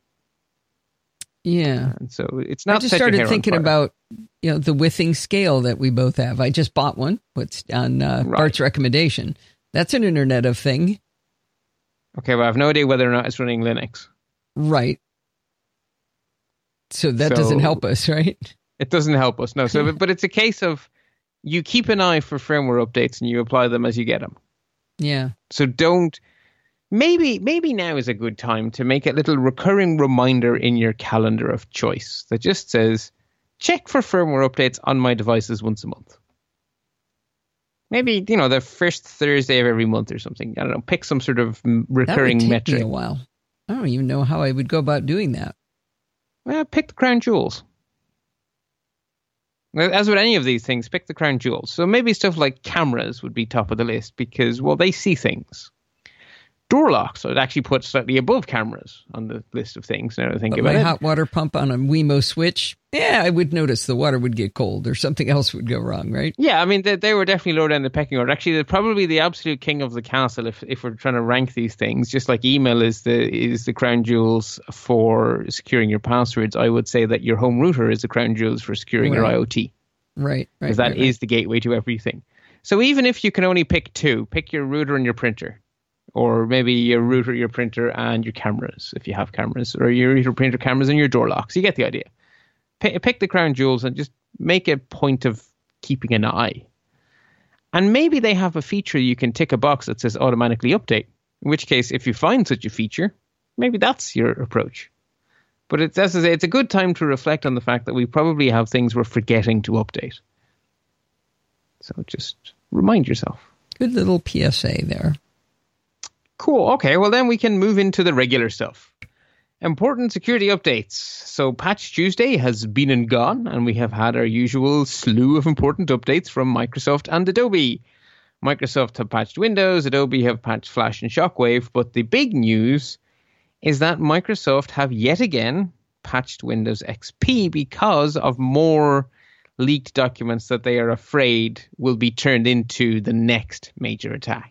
Yeah. And so it's not. I just started thinking about, the Withings scale that we both have. I just bought one. What's on Bart's recommendation? That's an Internet of Thing. Okay, well, I have no idea whether or not it's running Linux. Right. So that doesn't help us, right? It doesn't help us, no. So, but it's a case of you keep an eye for firmware updates and you apply them as you get them. Yeah. So don't. Maybe now is a good time to make a little recurring reminder in your calendar of choice that just says, check for firmware updates on my devices once a month. Maybe, the first Thursday of every month or something. I don't know, pick some sort of recurring that would take metric. Me a while. I don't even know how I would go about doing that. Well, pick the crown jewels. As with any of these things, pick the crown jewels. So maybe stuff like cameras would be top of the list because, well, they see things. Door locks, I'd actually put slightly above cameras on the list of things now that I think about it. My hot water pump on a Wemo switch, I would notice the water would get cold or something else would go wrong, right? Yeah, I mean, they were definitely lower down the pecking order. Actually, they're probably the absolute king of the castle if we're trying to rank these things. Just like email is the crown jewels for securing your passwords, I would say that your home router is the crown jewels for securing your IoT. Right. Because that is the gateway to everything. So even if you can only pick two, pick your router and your printer. Or maybe your router, your printer, and your cameras, if you have cameras. Or your router, printer, cameras, and your door locks. You get the idea. Pick the crown jewels and just make a point of keeping an eye. And maybe they have a feature you can tick a box that says automatically update. In which case, if you find such a feature, maybe that's your approach. But it's a good time to reflect on the fact that we probably have things we're forgetting to update. So just remind yourself. Good little PSA there. Cool. Okay, well then we can move into the regular stuff. Important security updates. So Patch Tuesday has been and gone, and we have had our usual slew of important updates from Microsoft and Adobe. Microsoft have patched Windows, Adobe have patched Flash and Shockwave, but the big news is that Microsoft have yet again patched Windows XP because of more leaked documents that they are afraid will be turned into the next major attack.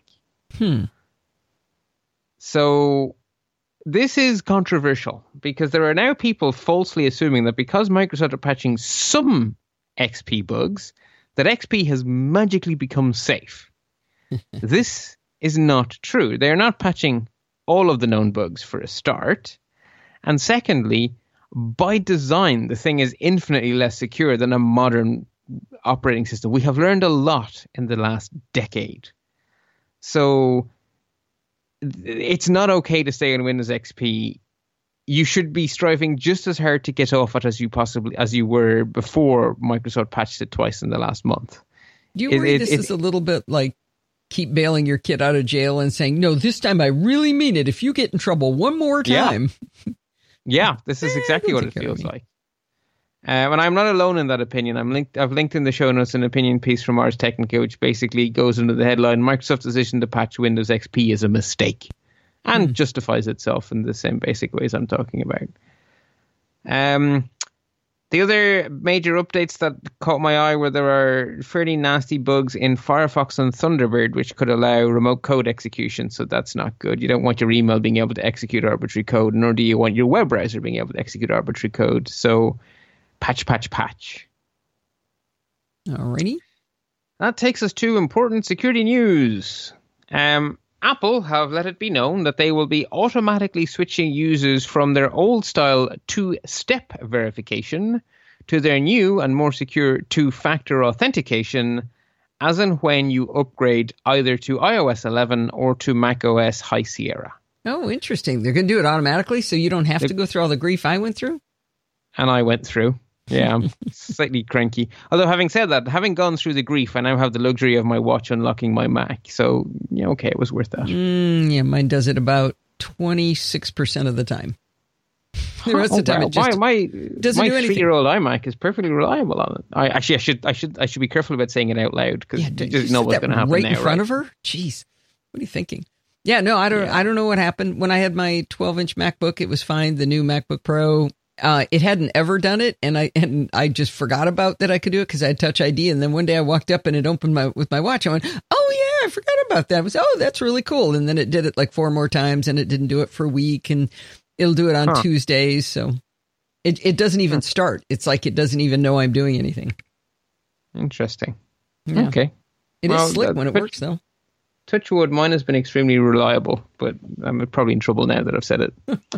So this is controversial because there are now people falsely assuming that because Microsoft are patching some XP bugs, that XP has magically become safe. This is not true. They are not patching all of the known bugs for a start. And secondly, by design, the thing is infinitely less secure than a modern operating system. We have learned a lot in the last decade. So it's not okay to stay on Windows XP. You should be striving just as hard to get off it as you were before Microsoft patched it twice in the last month. Do you worry this is a little bit like keep bailing your kid out of jail and saying, no, this time I really mean it. If you get in trouble one more time. Yeah, this is exactly what it feels like. And I'm not alone in that opinion. I've linked in the show notes an opinion piece from Ars Technica, which basically goes under the headline, Microsoft's decision to patch Windows XP is a mistake, and justifies itself in the same basic ways I'm talking about. The other major updates that caught my eye were there are fairly nasty bugs in Firefox and Thunderbird, which could allow remote code execution. So that's not good. You don't want your email being able to execute arbitrary code, nor do you want your web browser being able to execute arbitrary code. So patch. Alrighty. That takes us to important security news. Apple have let it be known that they will be automatically switching users from their old-style two-step verification to their new and more secure two-factor authentication as and when you upgrade either to iOS 11 or to macOS High Sierra. Oh, interesting. They're going to do it automatically, so you don't have to go through all the grief I went through? And I went through. Yeah, I'm slightly cranky. Although having said that, having gone through the grief, I now have the luxury of my watch unlocking my Mac. So, yeah, okay, it was worth that. Yeah, mine does it about 26% of the time. The rest of the time, it just doesn't do anything. 3-year-old iMac is perfectly reliable on it. I should be careful about saying it out loud because you just know what's going to happen right now. In front of her? Jeez, what are you thinking? Yeah, no, I don't know what happened when I had my 12-inch MacBook. It was fine. The new MacBook Pro. It hadn't ever done it, and I just forgot about that I could do it because I had Touch ID. And then one day I walked up and it opened with my watch. I went, oh yeah, I forgot about that. I was, oh, that's really cool. And then it did it like 4 more times, and it didn't do it for a week, and it'll do it on Tuesdays. So it doesn't even start. It's like it doesn't even know I'm doing anything. Interesting. Yeah. Okay. It is slick when it works, though. Touch wood, mine has been extremely reliable, but I'm probably in trouble now that I've said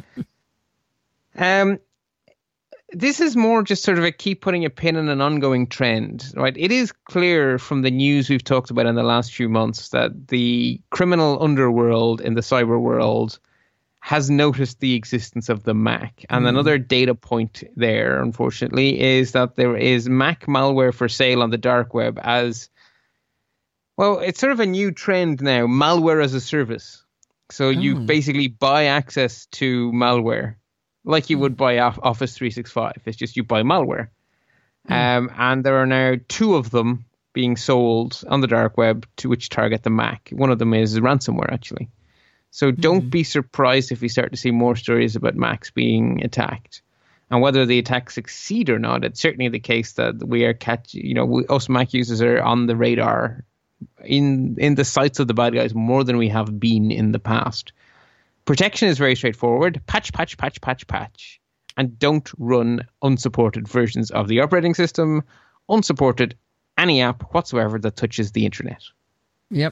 it. This is more just sort of a keep putting a pin in an ongoing trend, right? It is clear from the news we've talked about in the last few months that the criminal underworld in the cyber world has noticed the existence of the Mac. And another data point there, unfortunately, is that there is Mac malware for sale on the dark web as, well, it's sort of a new trend now, malware as a service. So you basically buy access to malware. Like you would buy Office 365. It's just you buy malware. And there are now 2 of them being sold on the dark web to which target the Mac. One of them is ransomware, actually. So don't be surprised if we start to see more stories about Macs being attacked. And whether the attacks succeed or not, it's certainly the case that we are us Mac users are on the radar in the sights of the bad guys more than we have been in the past. Protection is very straightforward. Patch. And don't run unsupported versions of the operating system, unsupported any app whatsoever that touches the internet. Yep.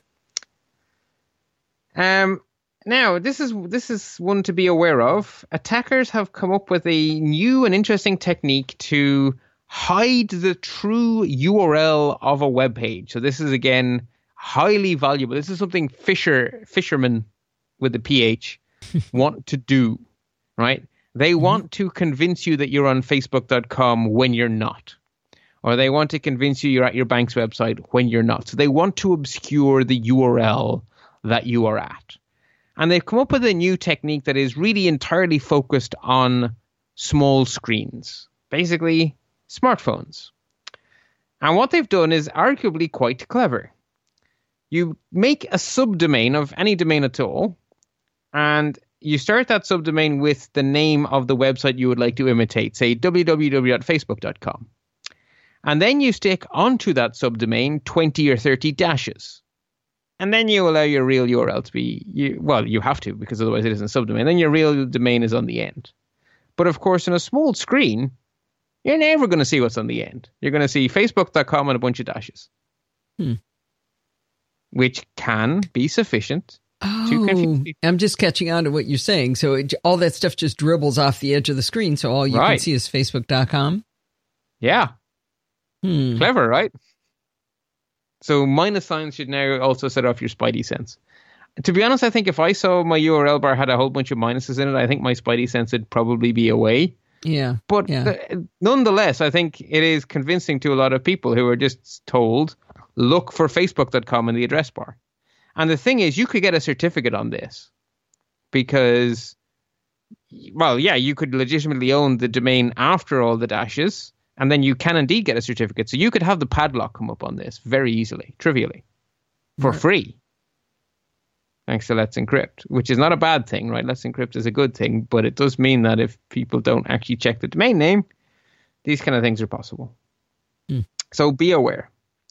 Now, this is one to be aware of. Attackers have come up with a new and interesting technique to hide the true URL of a web page. So this is, again, highly valuable. This is something fishermen with the PH want to do, right? They want to convince you that you're on Facebook.com when you're not. Or they want to convince you you're at your bank's website when you're not. So they want to obscure the URL that you are at. And they've come up with a new technique that is really entirely focused on small screens, basically smartphones. And what they've done is arguably quite clever. You make a subdomain of any domain at all, and you start that subdomain with the name of the website you would like to imitate, say www.facebook.com. And then you stick onto that subdomain 20 or 30 dashes. And then you allow your real URL to be, you have to, because otherwise it isn't a subdomain. Then your real domain is on the end. But of course, on a small screen, you're never going to see what's on the end. You're going to see facebook.com and a bunch of dashes. Which can be sufficient to confuse people. I'm just catching on to what you're saying. So all that stuff just dribbles off the edge of the screen, so all you can see is facebook.com? Yeah. Clever, right? So minus signs should now also set off your spidey sense. To be honest, I think if I saw my URL bar had a whole bunch of minuses in it, I think my spidey sense would probably be away. Yeah. But nonetheless, I think it is convincing to a lot of people who are just told, look for facebook.com in the address bar. And the thing is, you could get a certificate on this because, well, yeah, you could legitimately own the domain after all the dashes. And then you can indeed get a certificate. So you could have the padlock come up on this very easily, trivially, for free. Thanks to Let's Encrypt, which is not a bad thing, right? Let's Encrypt is a good thing, but it does mean that if people don't actually check the domain name, these kind of things are possible. Hmm. So be aware.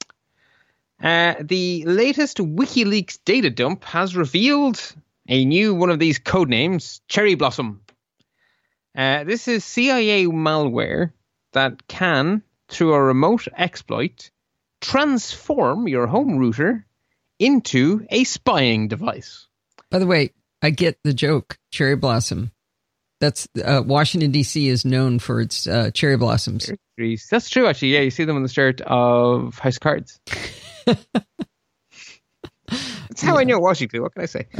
The latest WikiLeaks data dump has revealed a new one of these code names, Cherry Blossom. This is CIA malware that can, through a remote exploit, transform your home router into a spying device. By the way, I get the joke, cherry blossom. That's Washington, D.C. is known for its cherry blossoms. That's true, actually. Yeah, you see them on the start of House of Cards. That's how I know Washington. What can I say?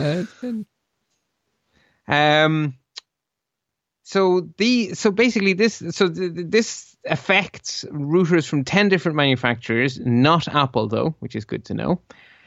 So basically this affects routers from 10 different manufacturers, not Apple though, which is good to know.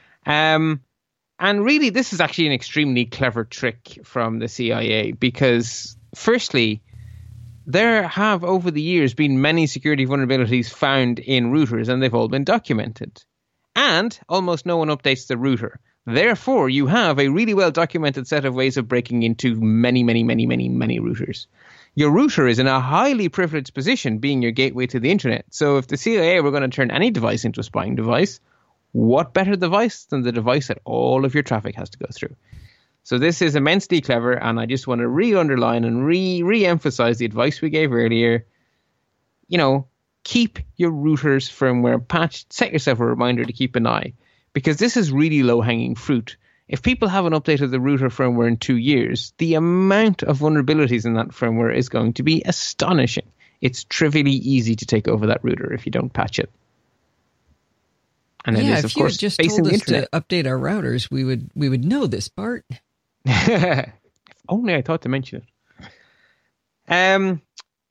And really, this is actually an extremely clever trick from the CIA because, firstly, there have over the years been many security vulnerabilities found in routers, and they've all been documented. And almost no one updates the router. Therefore, you have a really well documented set of ways of breaking into many routers. Your router is in a highly privileged position, being your gateway to the internet. So if the CIA were going to turn any device into a spying device, what better device than the device that all of your traffic has to go through? So this is immensely clever, and I just want to re-underline and re-emphasize the advice we gave earlier. You know, keep your router's firmware patched. Set yourself a reminder to keep an eye, because this is really low-hanging fruit. If people haven't updated the router firmware in 2 years, the amount of vulnerabilities in that firmware is going to be astonishing. It's trivially easy to take over that router if you don't patch it. And it is, of course, if you just facing told the us internet. to update our routers, we would know this part. If only I thought to mention it.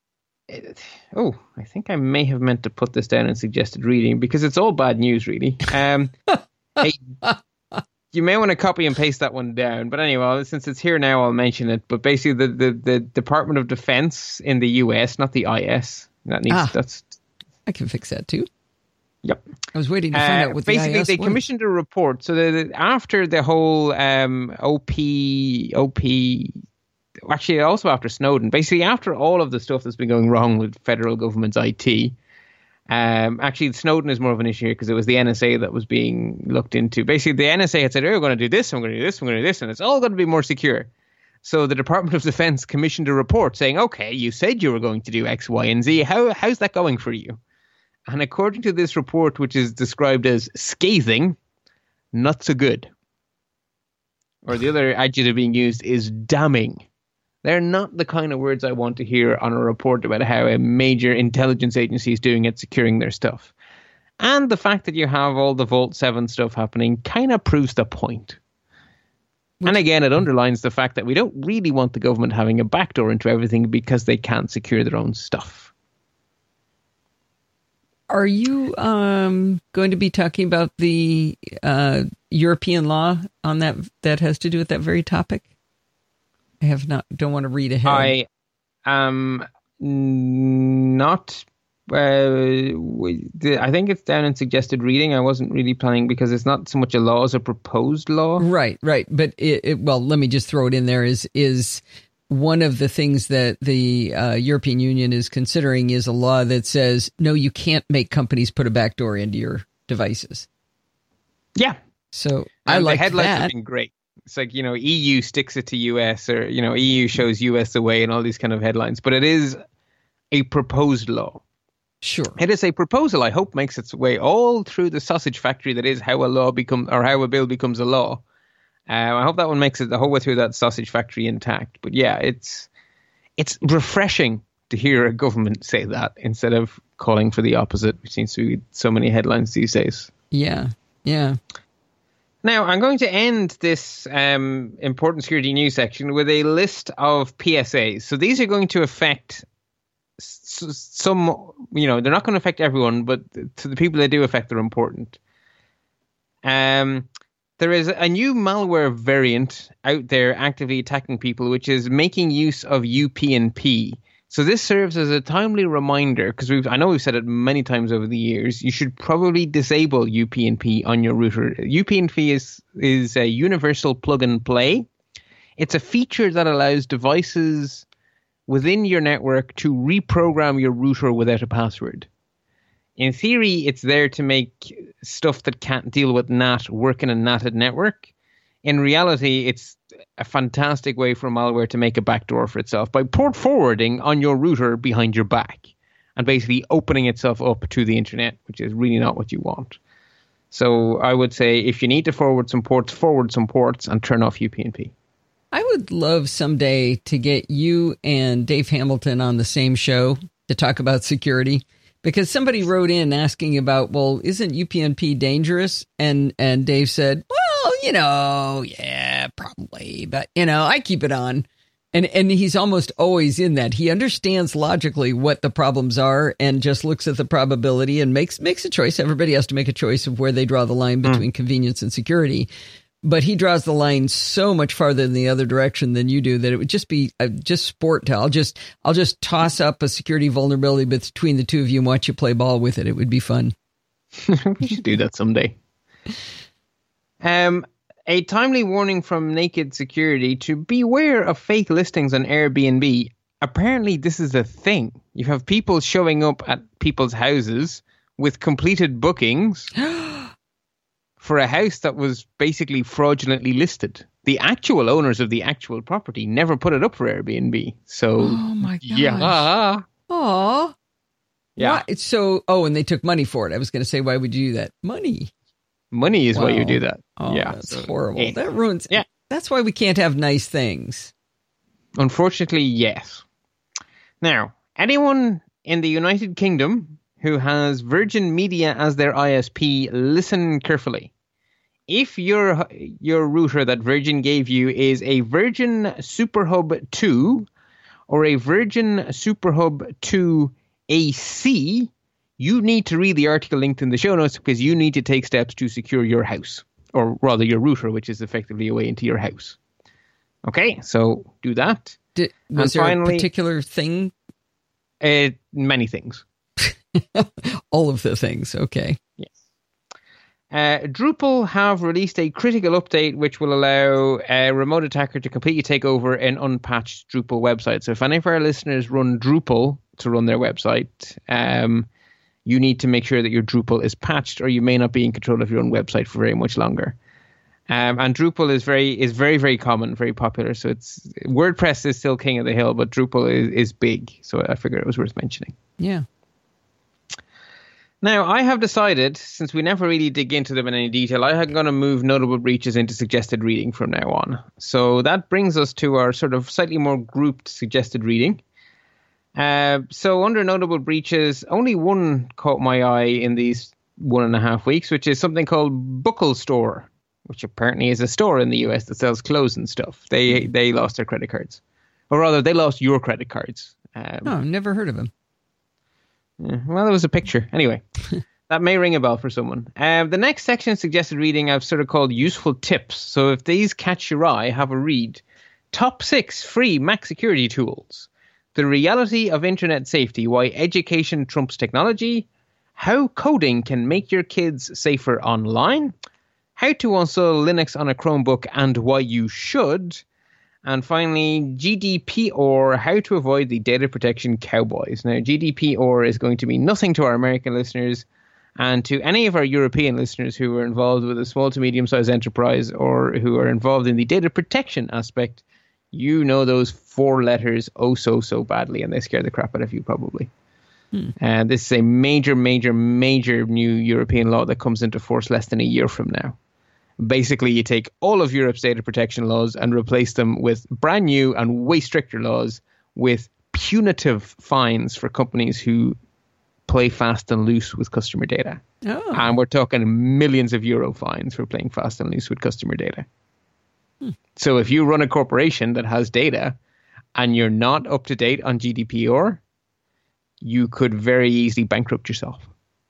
I think I may have meant to put this down in suggested reading because it's all bad news, really. You may want to copy and paste that one down. But anyway, since it's here now, I'll mention it. But basically, the Department of Defense in the US, not the IS, that's. I can fix that too. Yep. I was waiting to find out what basically, the IS they was. commissioned a report. So that after the whole actually also after Snowden, basically after all of the stuff that's been going wrong with federal government's IT, actually Snowden is more of an issue here because it was the NSA that was being looked into. Basically, the NSA had said, "Oh, we're going to do this, I'm going to do this, I'm going to do this, and it's all going to be more secure." So the Department of Defense commissioned a report saying, "Okay, you said you were going to do X, Y, and Z. How's that going for you?" And according to this report, which is described as scathing, not so good. Or the other adjective being used is damning. They're not the kind of words I want to hear on a report about how a major intelligence agency is doing at securing their stuff. And the fact that you have all the Vault 7 stuff happening kind of proves the point. And again, it underlines the fact that we don't really want the government having a backdoor into everything because they can't secure their own stuff. Are you going to be talking about the European law on that has to do with that very topic? I don't want to read ahead. I am not. I think it's down in suggested reading. I wasn't really planning because it's not so much a law as a proposed law. Right. But well, let me just throw it in there. Is one of the things that the European Union is considering is a law that says, no, you can't make companies put a backdoor into your devices. Yeah. So I like that. The headlines have been great. It's like, EU sticks it to US or, EU shows US the way and all these kind of headlines. But it is a proposed law. Sure. It is a proposal I hope makes its way all through the sausage factory that is how a bill becomes a law. I hope that one makes it the whole way through that sausage factory intact. But yeah, it's refreshing to hear a government say that instead of calling for the opposite, which seems to be so many headlines these days. Yeah. Now, I'm going to end this important security news section with a list of PSAs. So these are going to affect some, they're not going to affect everyone, but to the people they do affect, they're important. There is a new malware variant out there actively attacking people, which is making use of UPnP. So this serves as a timely reminder, because I know we've said it many times over the years, you should probably disable UPnP on your router. UPnP is a universal plug and play. It's a feature that allows devices within your network to reprogram your router without a password. In theory, it's there to make stuff that can't deal with NAT work in a NATed network. In reality, it's a fantastic way for malware to make a backdoor for itself by port forwarding on your router behind your back and basically opening itself up to the internet, which is really not what you want. So I would say if you need to forward some ports and turn off UPnP. I would love someday to get you and Dave Hamilton on the same show to talk about security. Because somebody wrote in asking about, well, isn't UPnP dangerous? And Dave said, well, yeah, probably. But, I keep it on. And he's almost always in that. He understands logically what the problems are and just looks at the probability and makes a choice. Everybody has to make a choice of where they draw the line between convenience and security. But he draws the line so much farther in the other direction than you do that it would just be just sport to. I'll just toss up a security vulnerability between the two of you and watch you play ball with it. It would be fun. We should do that someday. A timely warning from Naked Security to beware of fake listings on Airbnb. Apparently, this is a thing. You have people showing up at people's houses with completed bookings for a house that was basically fraudulently listed. The actual owners of the actual property never put it up for Airbnb. So, oh my gosh. Yeah. Aw. Yeah. It's so, and they took money for it. I was going to say, why would you do that? Money is why you do that. Oh, yeah. That's horrible. That ruins. Yeah. That's why we can't have nice things. Unfortunately, yes. Now, anyone in the United Kingdom who has Virgin Media as their ISP, listen carefully. If your router that Virgin gave you is a Virgin Superhub 2 or a Virgin Superhub 2 AC, you need to read the article linked in the show notes because you need to take steps to secure your house, or rather your router, which is effectively a way into your house. Okay, so do that. Was there a particular thing? Many things. All of the things, okay. Yes. Drupal have released a critical update which will allow a remote attacker to completely take over an unpatched Drupal website. So if any of our listeners run Drupal to run their website, you need to make sure that your Drupal is patched, or you may not be in control of your own website for very much longer. And Drupal is very, very common, very popular. So WordPress is still king of the hill, but Drupal is big. So I figured it was worth mentioning. Yeah. Now, I have decided, since we never really dig into them in any detail, I am going to move notable breaches into suggested reading from now on. So that brings us to our sort of slightly more grouped suggested reading. So under notable breaches, only one caught my eye in these 1.5 weeks, which is something called Buckle Store, which apparently is a store in the US that sells clothes and stuff. They lost their credit cards. Or rather, they lost your credit cards. Never heard of them. Well, there was a picture. Anyway, that may ring a bell for someone. The next section of suggested reading I've sort of called useful tips. So if these catch your eye, have a read. Top 6 free Mac security tools. The reality of internet safety, why education trumps technology. How coding can make your kids safer online. How to install Linux on a Chromebook and why you should. And finally, GDPR, how to avoid the data protection cowboys. Now, GDPR is going to mean nothing to our American listeners, and to any of our European listeners who are involved with a small to medium-sized enterprise or who are involved in the data protection aspect, you know those 4 letters so badly, and they scare the crap out of you probably. And this is a major new European law that comes into force less than a year from now. Basically, you take all of Europe's data protection laws and replace them with brand new and way stricter laws with punitive fines for companies who play fast and loose with customer data. Oh. And we're talking millions of euro fines for playing fast and loose with customer data. So if you run a corporation that has data and you're not up to date on GDPR, you could very easily bankrupt yourself.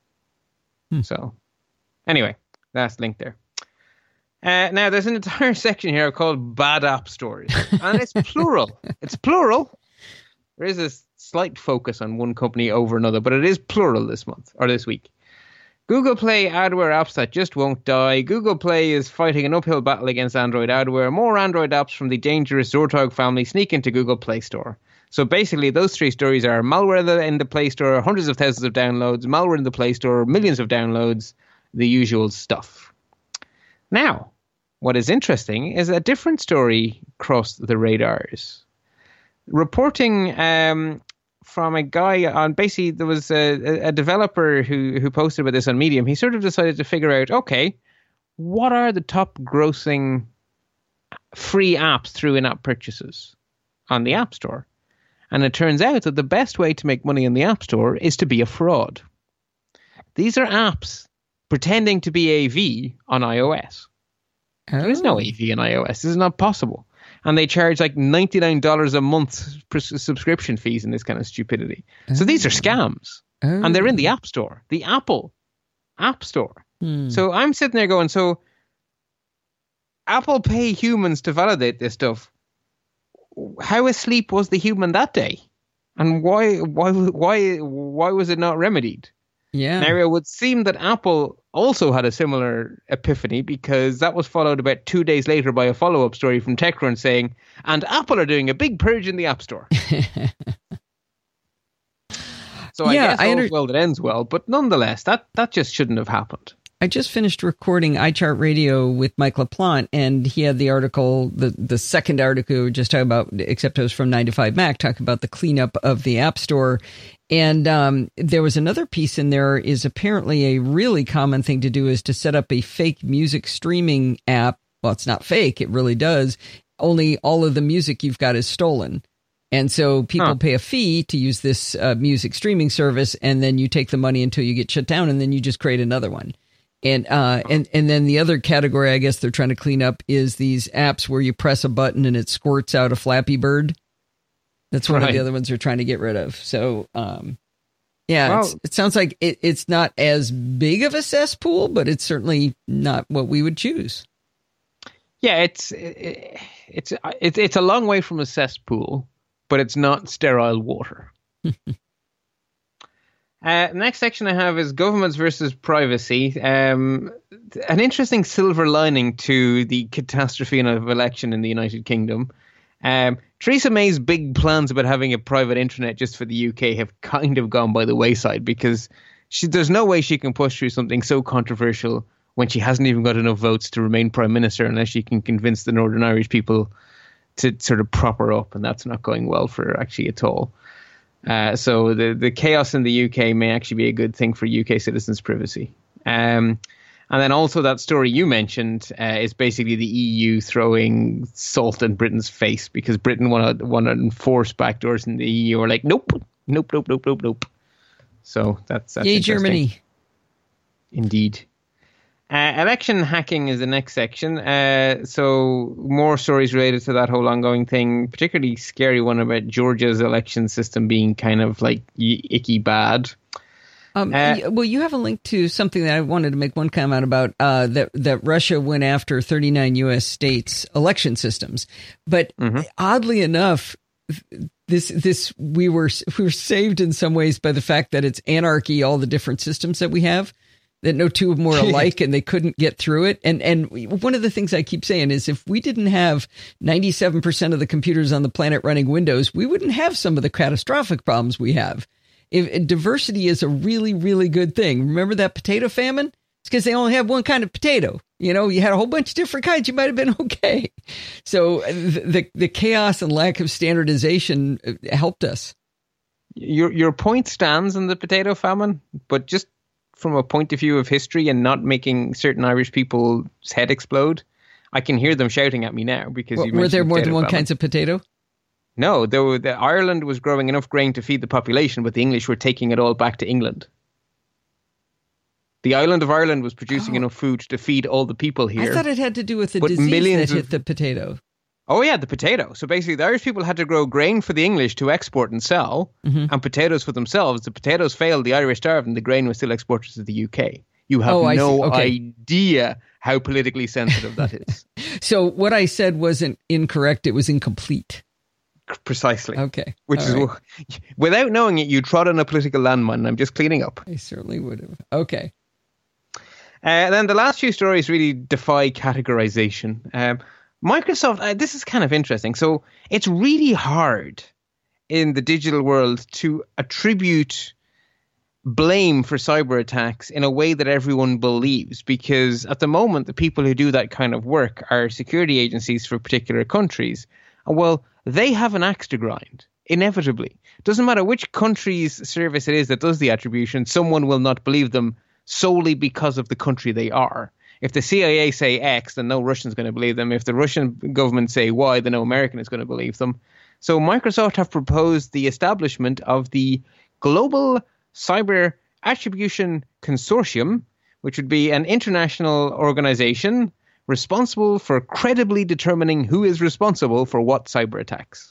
So anyway, that's linked there. Now, there's an entire section here called Bad App Stores, and it's plural. It's plural. There is a slight focus on one company over another, but it is plural this month, or this week. Google Play adware apps that just won't die. Google Play is fighting an uphill battle against Android adware. More Android apps from the dangerous Zortog family sneak into Google Play Store. So basically, those three stories are malware in the Play Store, hundreds of thousands of downloads, malware in the Play Store, millions of downloads, the usual stuff. Now, what is interesting is a different story crossed the radars. Reporting from a guy on, basically, there was a developer who posted about this on Medium. He sort of decided to figure out, okay, what are the top grossing free apps through in-app purchases on the App Store? And it turns out that the best way to make money in the App Store is to be a fraud. These are apps pretending to be AV on iOS. Oh. There is no AV on iOS. This is not possible. And they charge like $99 a month subscription fees and this kind of stupidity. So these are scams. And they're in the App Store, the Apple App Store. So I'm sitting there going, so Apple pay humans to validate this stuff. How asleep was the human that day? And why was it not remedied? Yeah. Now, it would seem that Apple also had a similar epiphany, because that was followed about 2 days later by a follow-up story from TechCrunch saying, and Apple are doing a big purge in the App Store. So I guess all's well that ends well, but nonetheless, that just shouldn't have happened. I just finished recording iChart Radio with Mike LaPlante, and he had the article, the second article we were just talking about, except it was from 9 to 5 Mac, talking about the cleanup of the App Store. And there was another piece in there, is apparently a really common thing to do is to set up a fake music streaming app. Well, it's not fake. It really does. Only all of the music you've got is stolen. And so people pay a fee to use this music streaming service, and then you take the money until you get shut down, and then you just create another one. And then the other category, I guess they're trying to clean up, is these apps where you press a button and it squirts out a Flappy Bird. That's one of the other ones they're trying to get rid of. So, it sounds like it's not as big of a cesspool, but it's certainly not what we would choose. Yeah, it's a long way from a cesspool, but it's not sterile water. Next section I have is governments versus privacy. An interesting silver lining to the catastrophe of election in the United Kingdom. Theresa May's big plans about having a private internet just for the UK have kind of gone by the wayside, because there's no way she can push through something so controversial when she hasn't even got enough votes to remain Prime Minister, unless she can convince the Northern Irish people to sort of prop her up, and that's not going well for her actually at all. So the chaos in the UK may actually be a good thing for UK citizens' privacy. And then also that story you mentioned is basically the EU throwing salt in Britain's face, because Britain want to enforce backdoors in the EU. Are like, nope. So that's yay, Germany. Indeed. Election hacking is the next section. So more stories related to that whole ongoing thing, particularly scary one about Georgia's election system being kind of like icky bad. Well, you have a link to something that I wanted to make one comment about, that Russia went after 39 U.S. states' election systems. But oddly enough, we were saved in some ways by the fact that it's anarchy, all the different systems that we have, that no two of them were alike, and they couldn't get through it. And one of the things I keep saying is, if we didn't have 97% of the computers on the planet running Windows, we wouldn't have some of the catastrophic problems we have. Diversity is a really, really good thing. Remember that potato famine? It's because they only have one kind of potato. You know, you had a whole bunch of different kinds, you might have been okay. So the chaos and lack of standardization helped us. Your point stands in the potato famine, but just from a point of view of history and not making certain Irish people's head explode, I can hear them shouting at me now, because were there more than one kinds of potato? No, Ireland was growing enough grain to feed the population, but the English were taking it all back to England. The island of Ireland was producing enough food to feed all the people here. I thought it had to do with the disease that hit the potato. Oh, yeah, the potato. So basically, the Irish people had to grow grain for the English to export and sell, and potatoes for themselves. The potatoes failed, the Irish starved, and the grain was still exported to the UK. You have idea how politically sensitive that is. So what I said wasn't incorrect, it was incomplete. Precisely. Okay. Which is, without knowing it, you trod on a political landmine. I'm just cleaning up. I certainly would have. Okay. Then the last few stories really defy categorization. Microsoft, this is kind of interesting. So it's really hard in the digital world to attribute blame for cyber attacks in a way that everyone believes, because at the moment the people who do that kind of work are security agencies for particular countries, and well, they have an axe to grind inevitably. Doesn't matter which country's service it is that does the attribution, someone will not believe them solely because of the country they are. If the CIA say X, then no Russian's going to believe them. If the Russian government say Y, then no American is going to believe them. So Microsoft have proposed the establishment of the Global Cyber Attribution Consortium, which would be an international organization responsible for credibly determining who is responsible for what cyber attacks.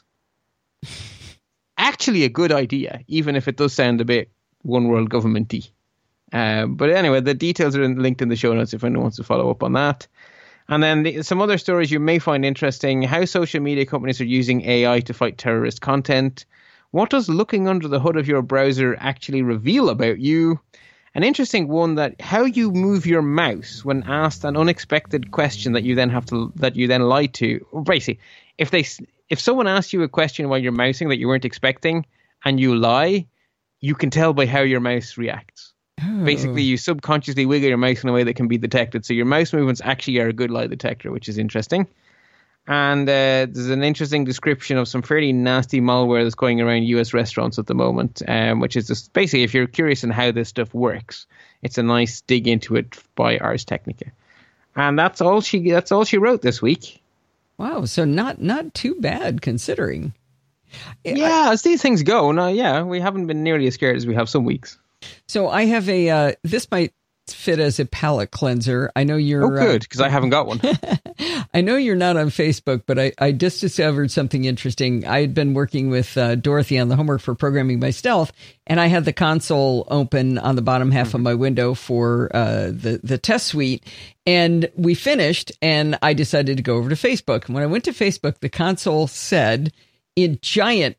Actually a good idea, even if it does sound a bit one world government-y. But anyway, the details are linked in the show notes if anyone wants to follow up on that. And then some other stories you may find interesting: how social media companies are using AI to fight terrorist content. What does looking under the hood of your browser actually reveal about you? An interesting one, that how you move your mouse when asked an unexpected question that you then lie to. Basically, if someone asks you a question while you're mousing that you weren't expecting and you lie, you can tell by how your mouse reacts. Oh. Basically, you subconsciously wiggle your mouse in a way that can be detected. So your mouse movements actually are a good lie detector, which is interesting. And there's an interesting description of some fairly nasty malware that's going around US restaurants at the moment, which is just basically, if you're curious on how this stuff works, it's a nice dig into it by Ars Technica. And that's all she wrote this week. Wow, so not too bad considering. Yeah, as these things go, we haven't been nearly as scared as we have some weeks. So I have this might fit as a palate cleanser. I know you're... Oh, good, because I haven't got one. I know you're not on Facebook, but I just discovered something interesting. I had been working with Dorothy on the homework for programming by stealth, and I had the console open on the bottom half of my window for the test suite, and we finished, and I decided to go over to Facebook. And when I went to Facebook, the console said in giant,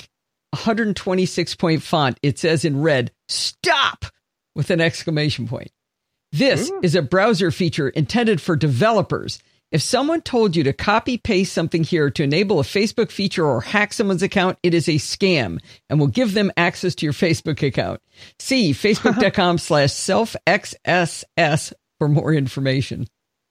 126-point font, it says in red, "Stop!" with an exclamation point. This is a browser feature intended for developers. If someone told you to copy paste something here to enable a Facebook feature or hack someone's account, it is a scam and will give them access to your Facebook account. See facebook.com/selfxss for more information.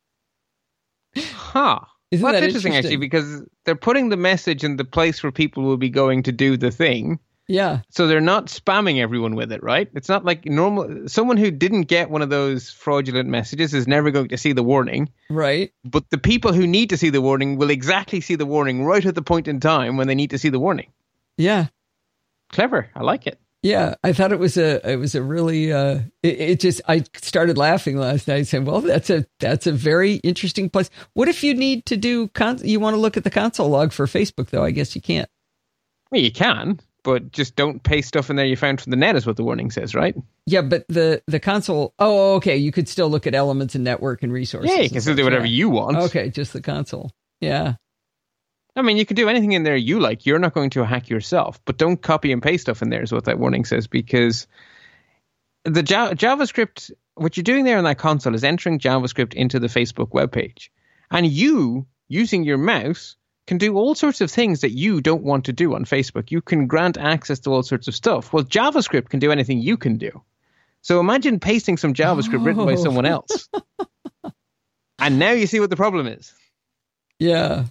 Huh. Isn't that interesting, actually, because they're putting the message in the place where people will be going to do the thing. Yeah. So they're not spamming everyone with it, right? It's not like normal. Someone who didn't get one of those fraudulent messages is never going to see the warning. Right. But the people who need to see the warning will exactly see the warning right at the point in time when they need to see the warning. Yeah. Clever. I like it. Yeah. I thought it was a really, I started laughing last night saying, well, that's a very interesting place. What if you need to you want to look at the console log for Facebook, though? I guess you can't. Well, you can. But just don't paste stuff in there you found from the net is what the warning says, right? Yeah, but the console... Oh, okay. You could still look at elements and network and resources. Yeah, you can still do whatever you want. Okay, just the console. Yeah. I mean, you can do anything in there you like. You're not going to hack yourself. But don't copy and paste stuff in there is what that warning says. Because the JavaScript... What you're doing there on that console is entering JavaScript into the Facebook webpage. And you, using your mouse... can do all sorts of things that you don't want to do on Facebook. You can grant access to all sorts of stuff. Well, JavaScript can do anything you can do. So imagine pasting some JavaScript written by someone else. And now you see what the problem is. Yeah.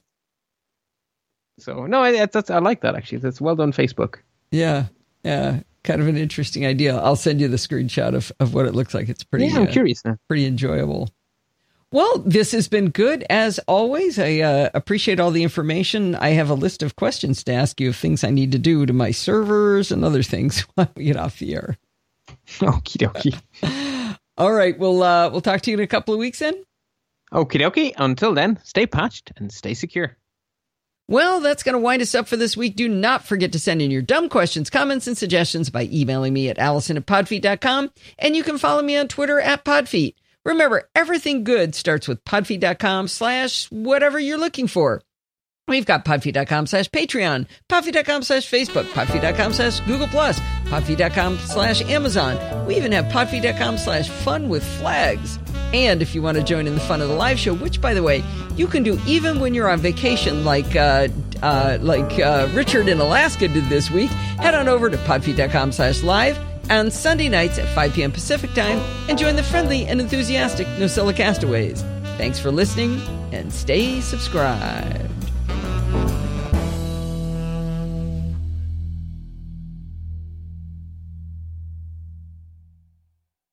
So, no, I like that, actually. That's well done, Facebook. Yeah. Yeah. Kind of an interesting idea. I'll send you the screenshot of what it looks like. It's pretty... Yeah, I'm curious now. Pretty enjoyable. Well, this has been good, as always. I appreciate all the information. I have a list of questions to ask you of things I need to do to my servers and other things when we get off the air. Okie dokie. All right, we'll talk to you in a couple of weeks then. Okie dokie. Until then, stay patched and stay secure. Well, that's going to wind us up for this week. Do not forget to send in your dumb questions, comments, and suggestions by emailing me at allison@podfeet.com, and you can follow me on Twitter @podfeet. Remember, everything good starts with podfeet.com/whatever you're looking for. We've got podfeet.com/Patreon, podfeet.com/Facebook, podfeet.com/Google+, podfeet.com/Amazon. We even have podfeet.com/Fun-with-Flags. And if you want to join in the fun of the live show, which, by the way, you can do even when you're on vacation, like like Richard in Alaska did this week, head on over to podfeet.com/live on Sunday nights at 5 p.m. Pacific Time and join the friendly and enthusiastic NosillaCastaways. Thanks for listening and stay subscribed.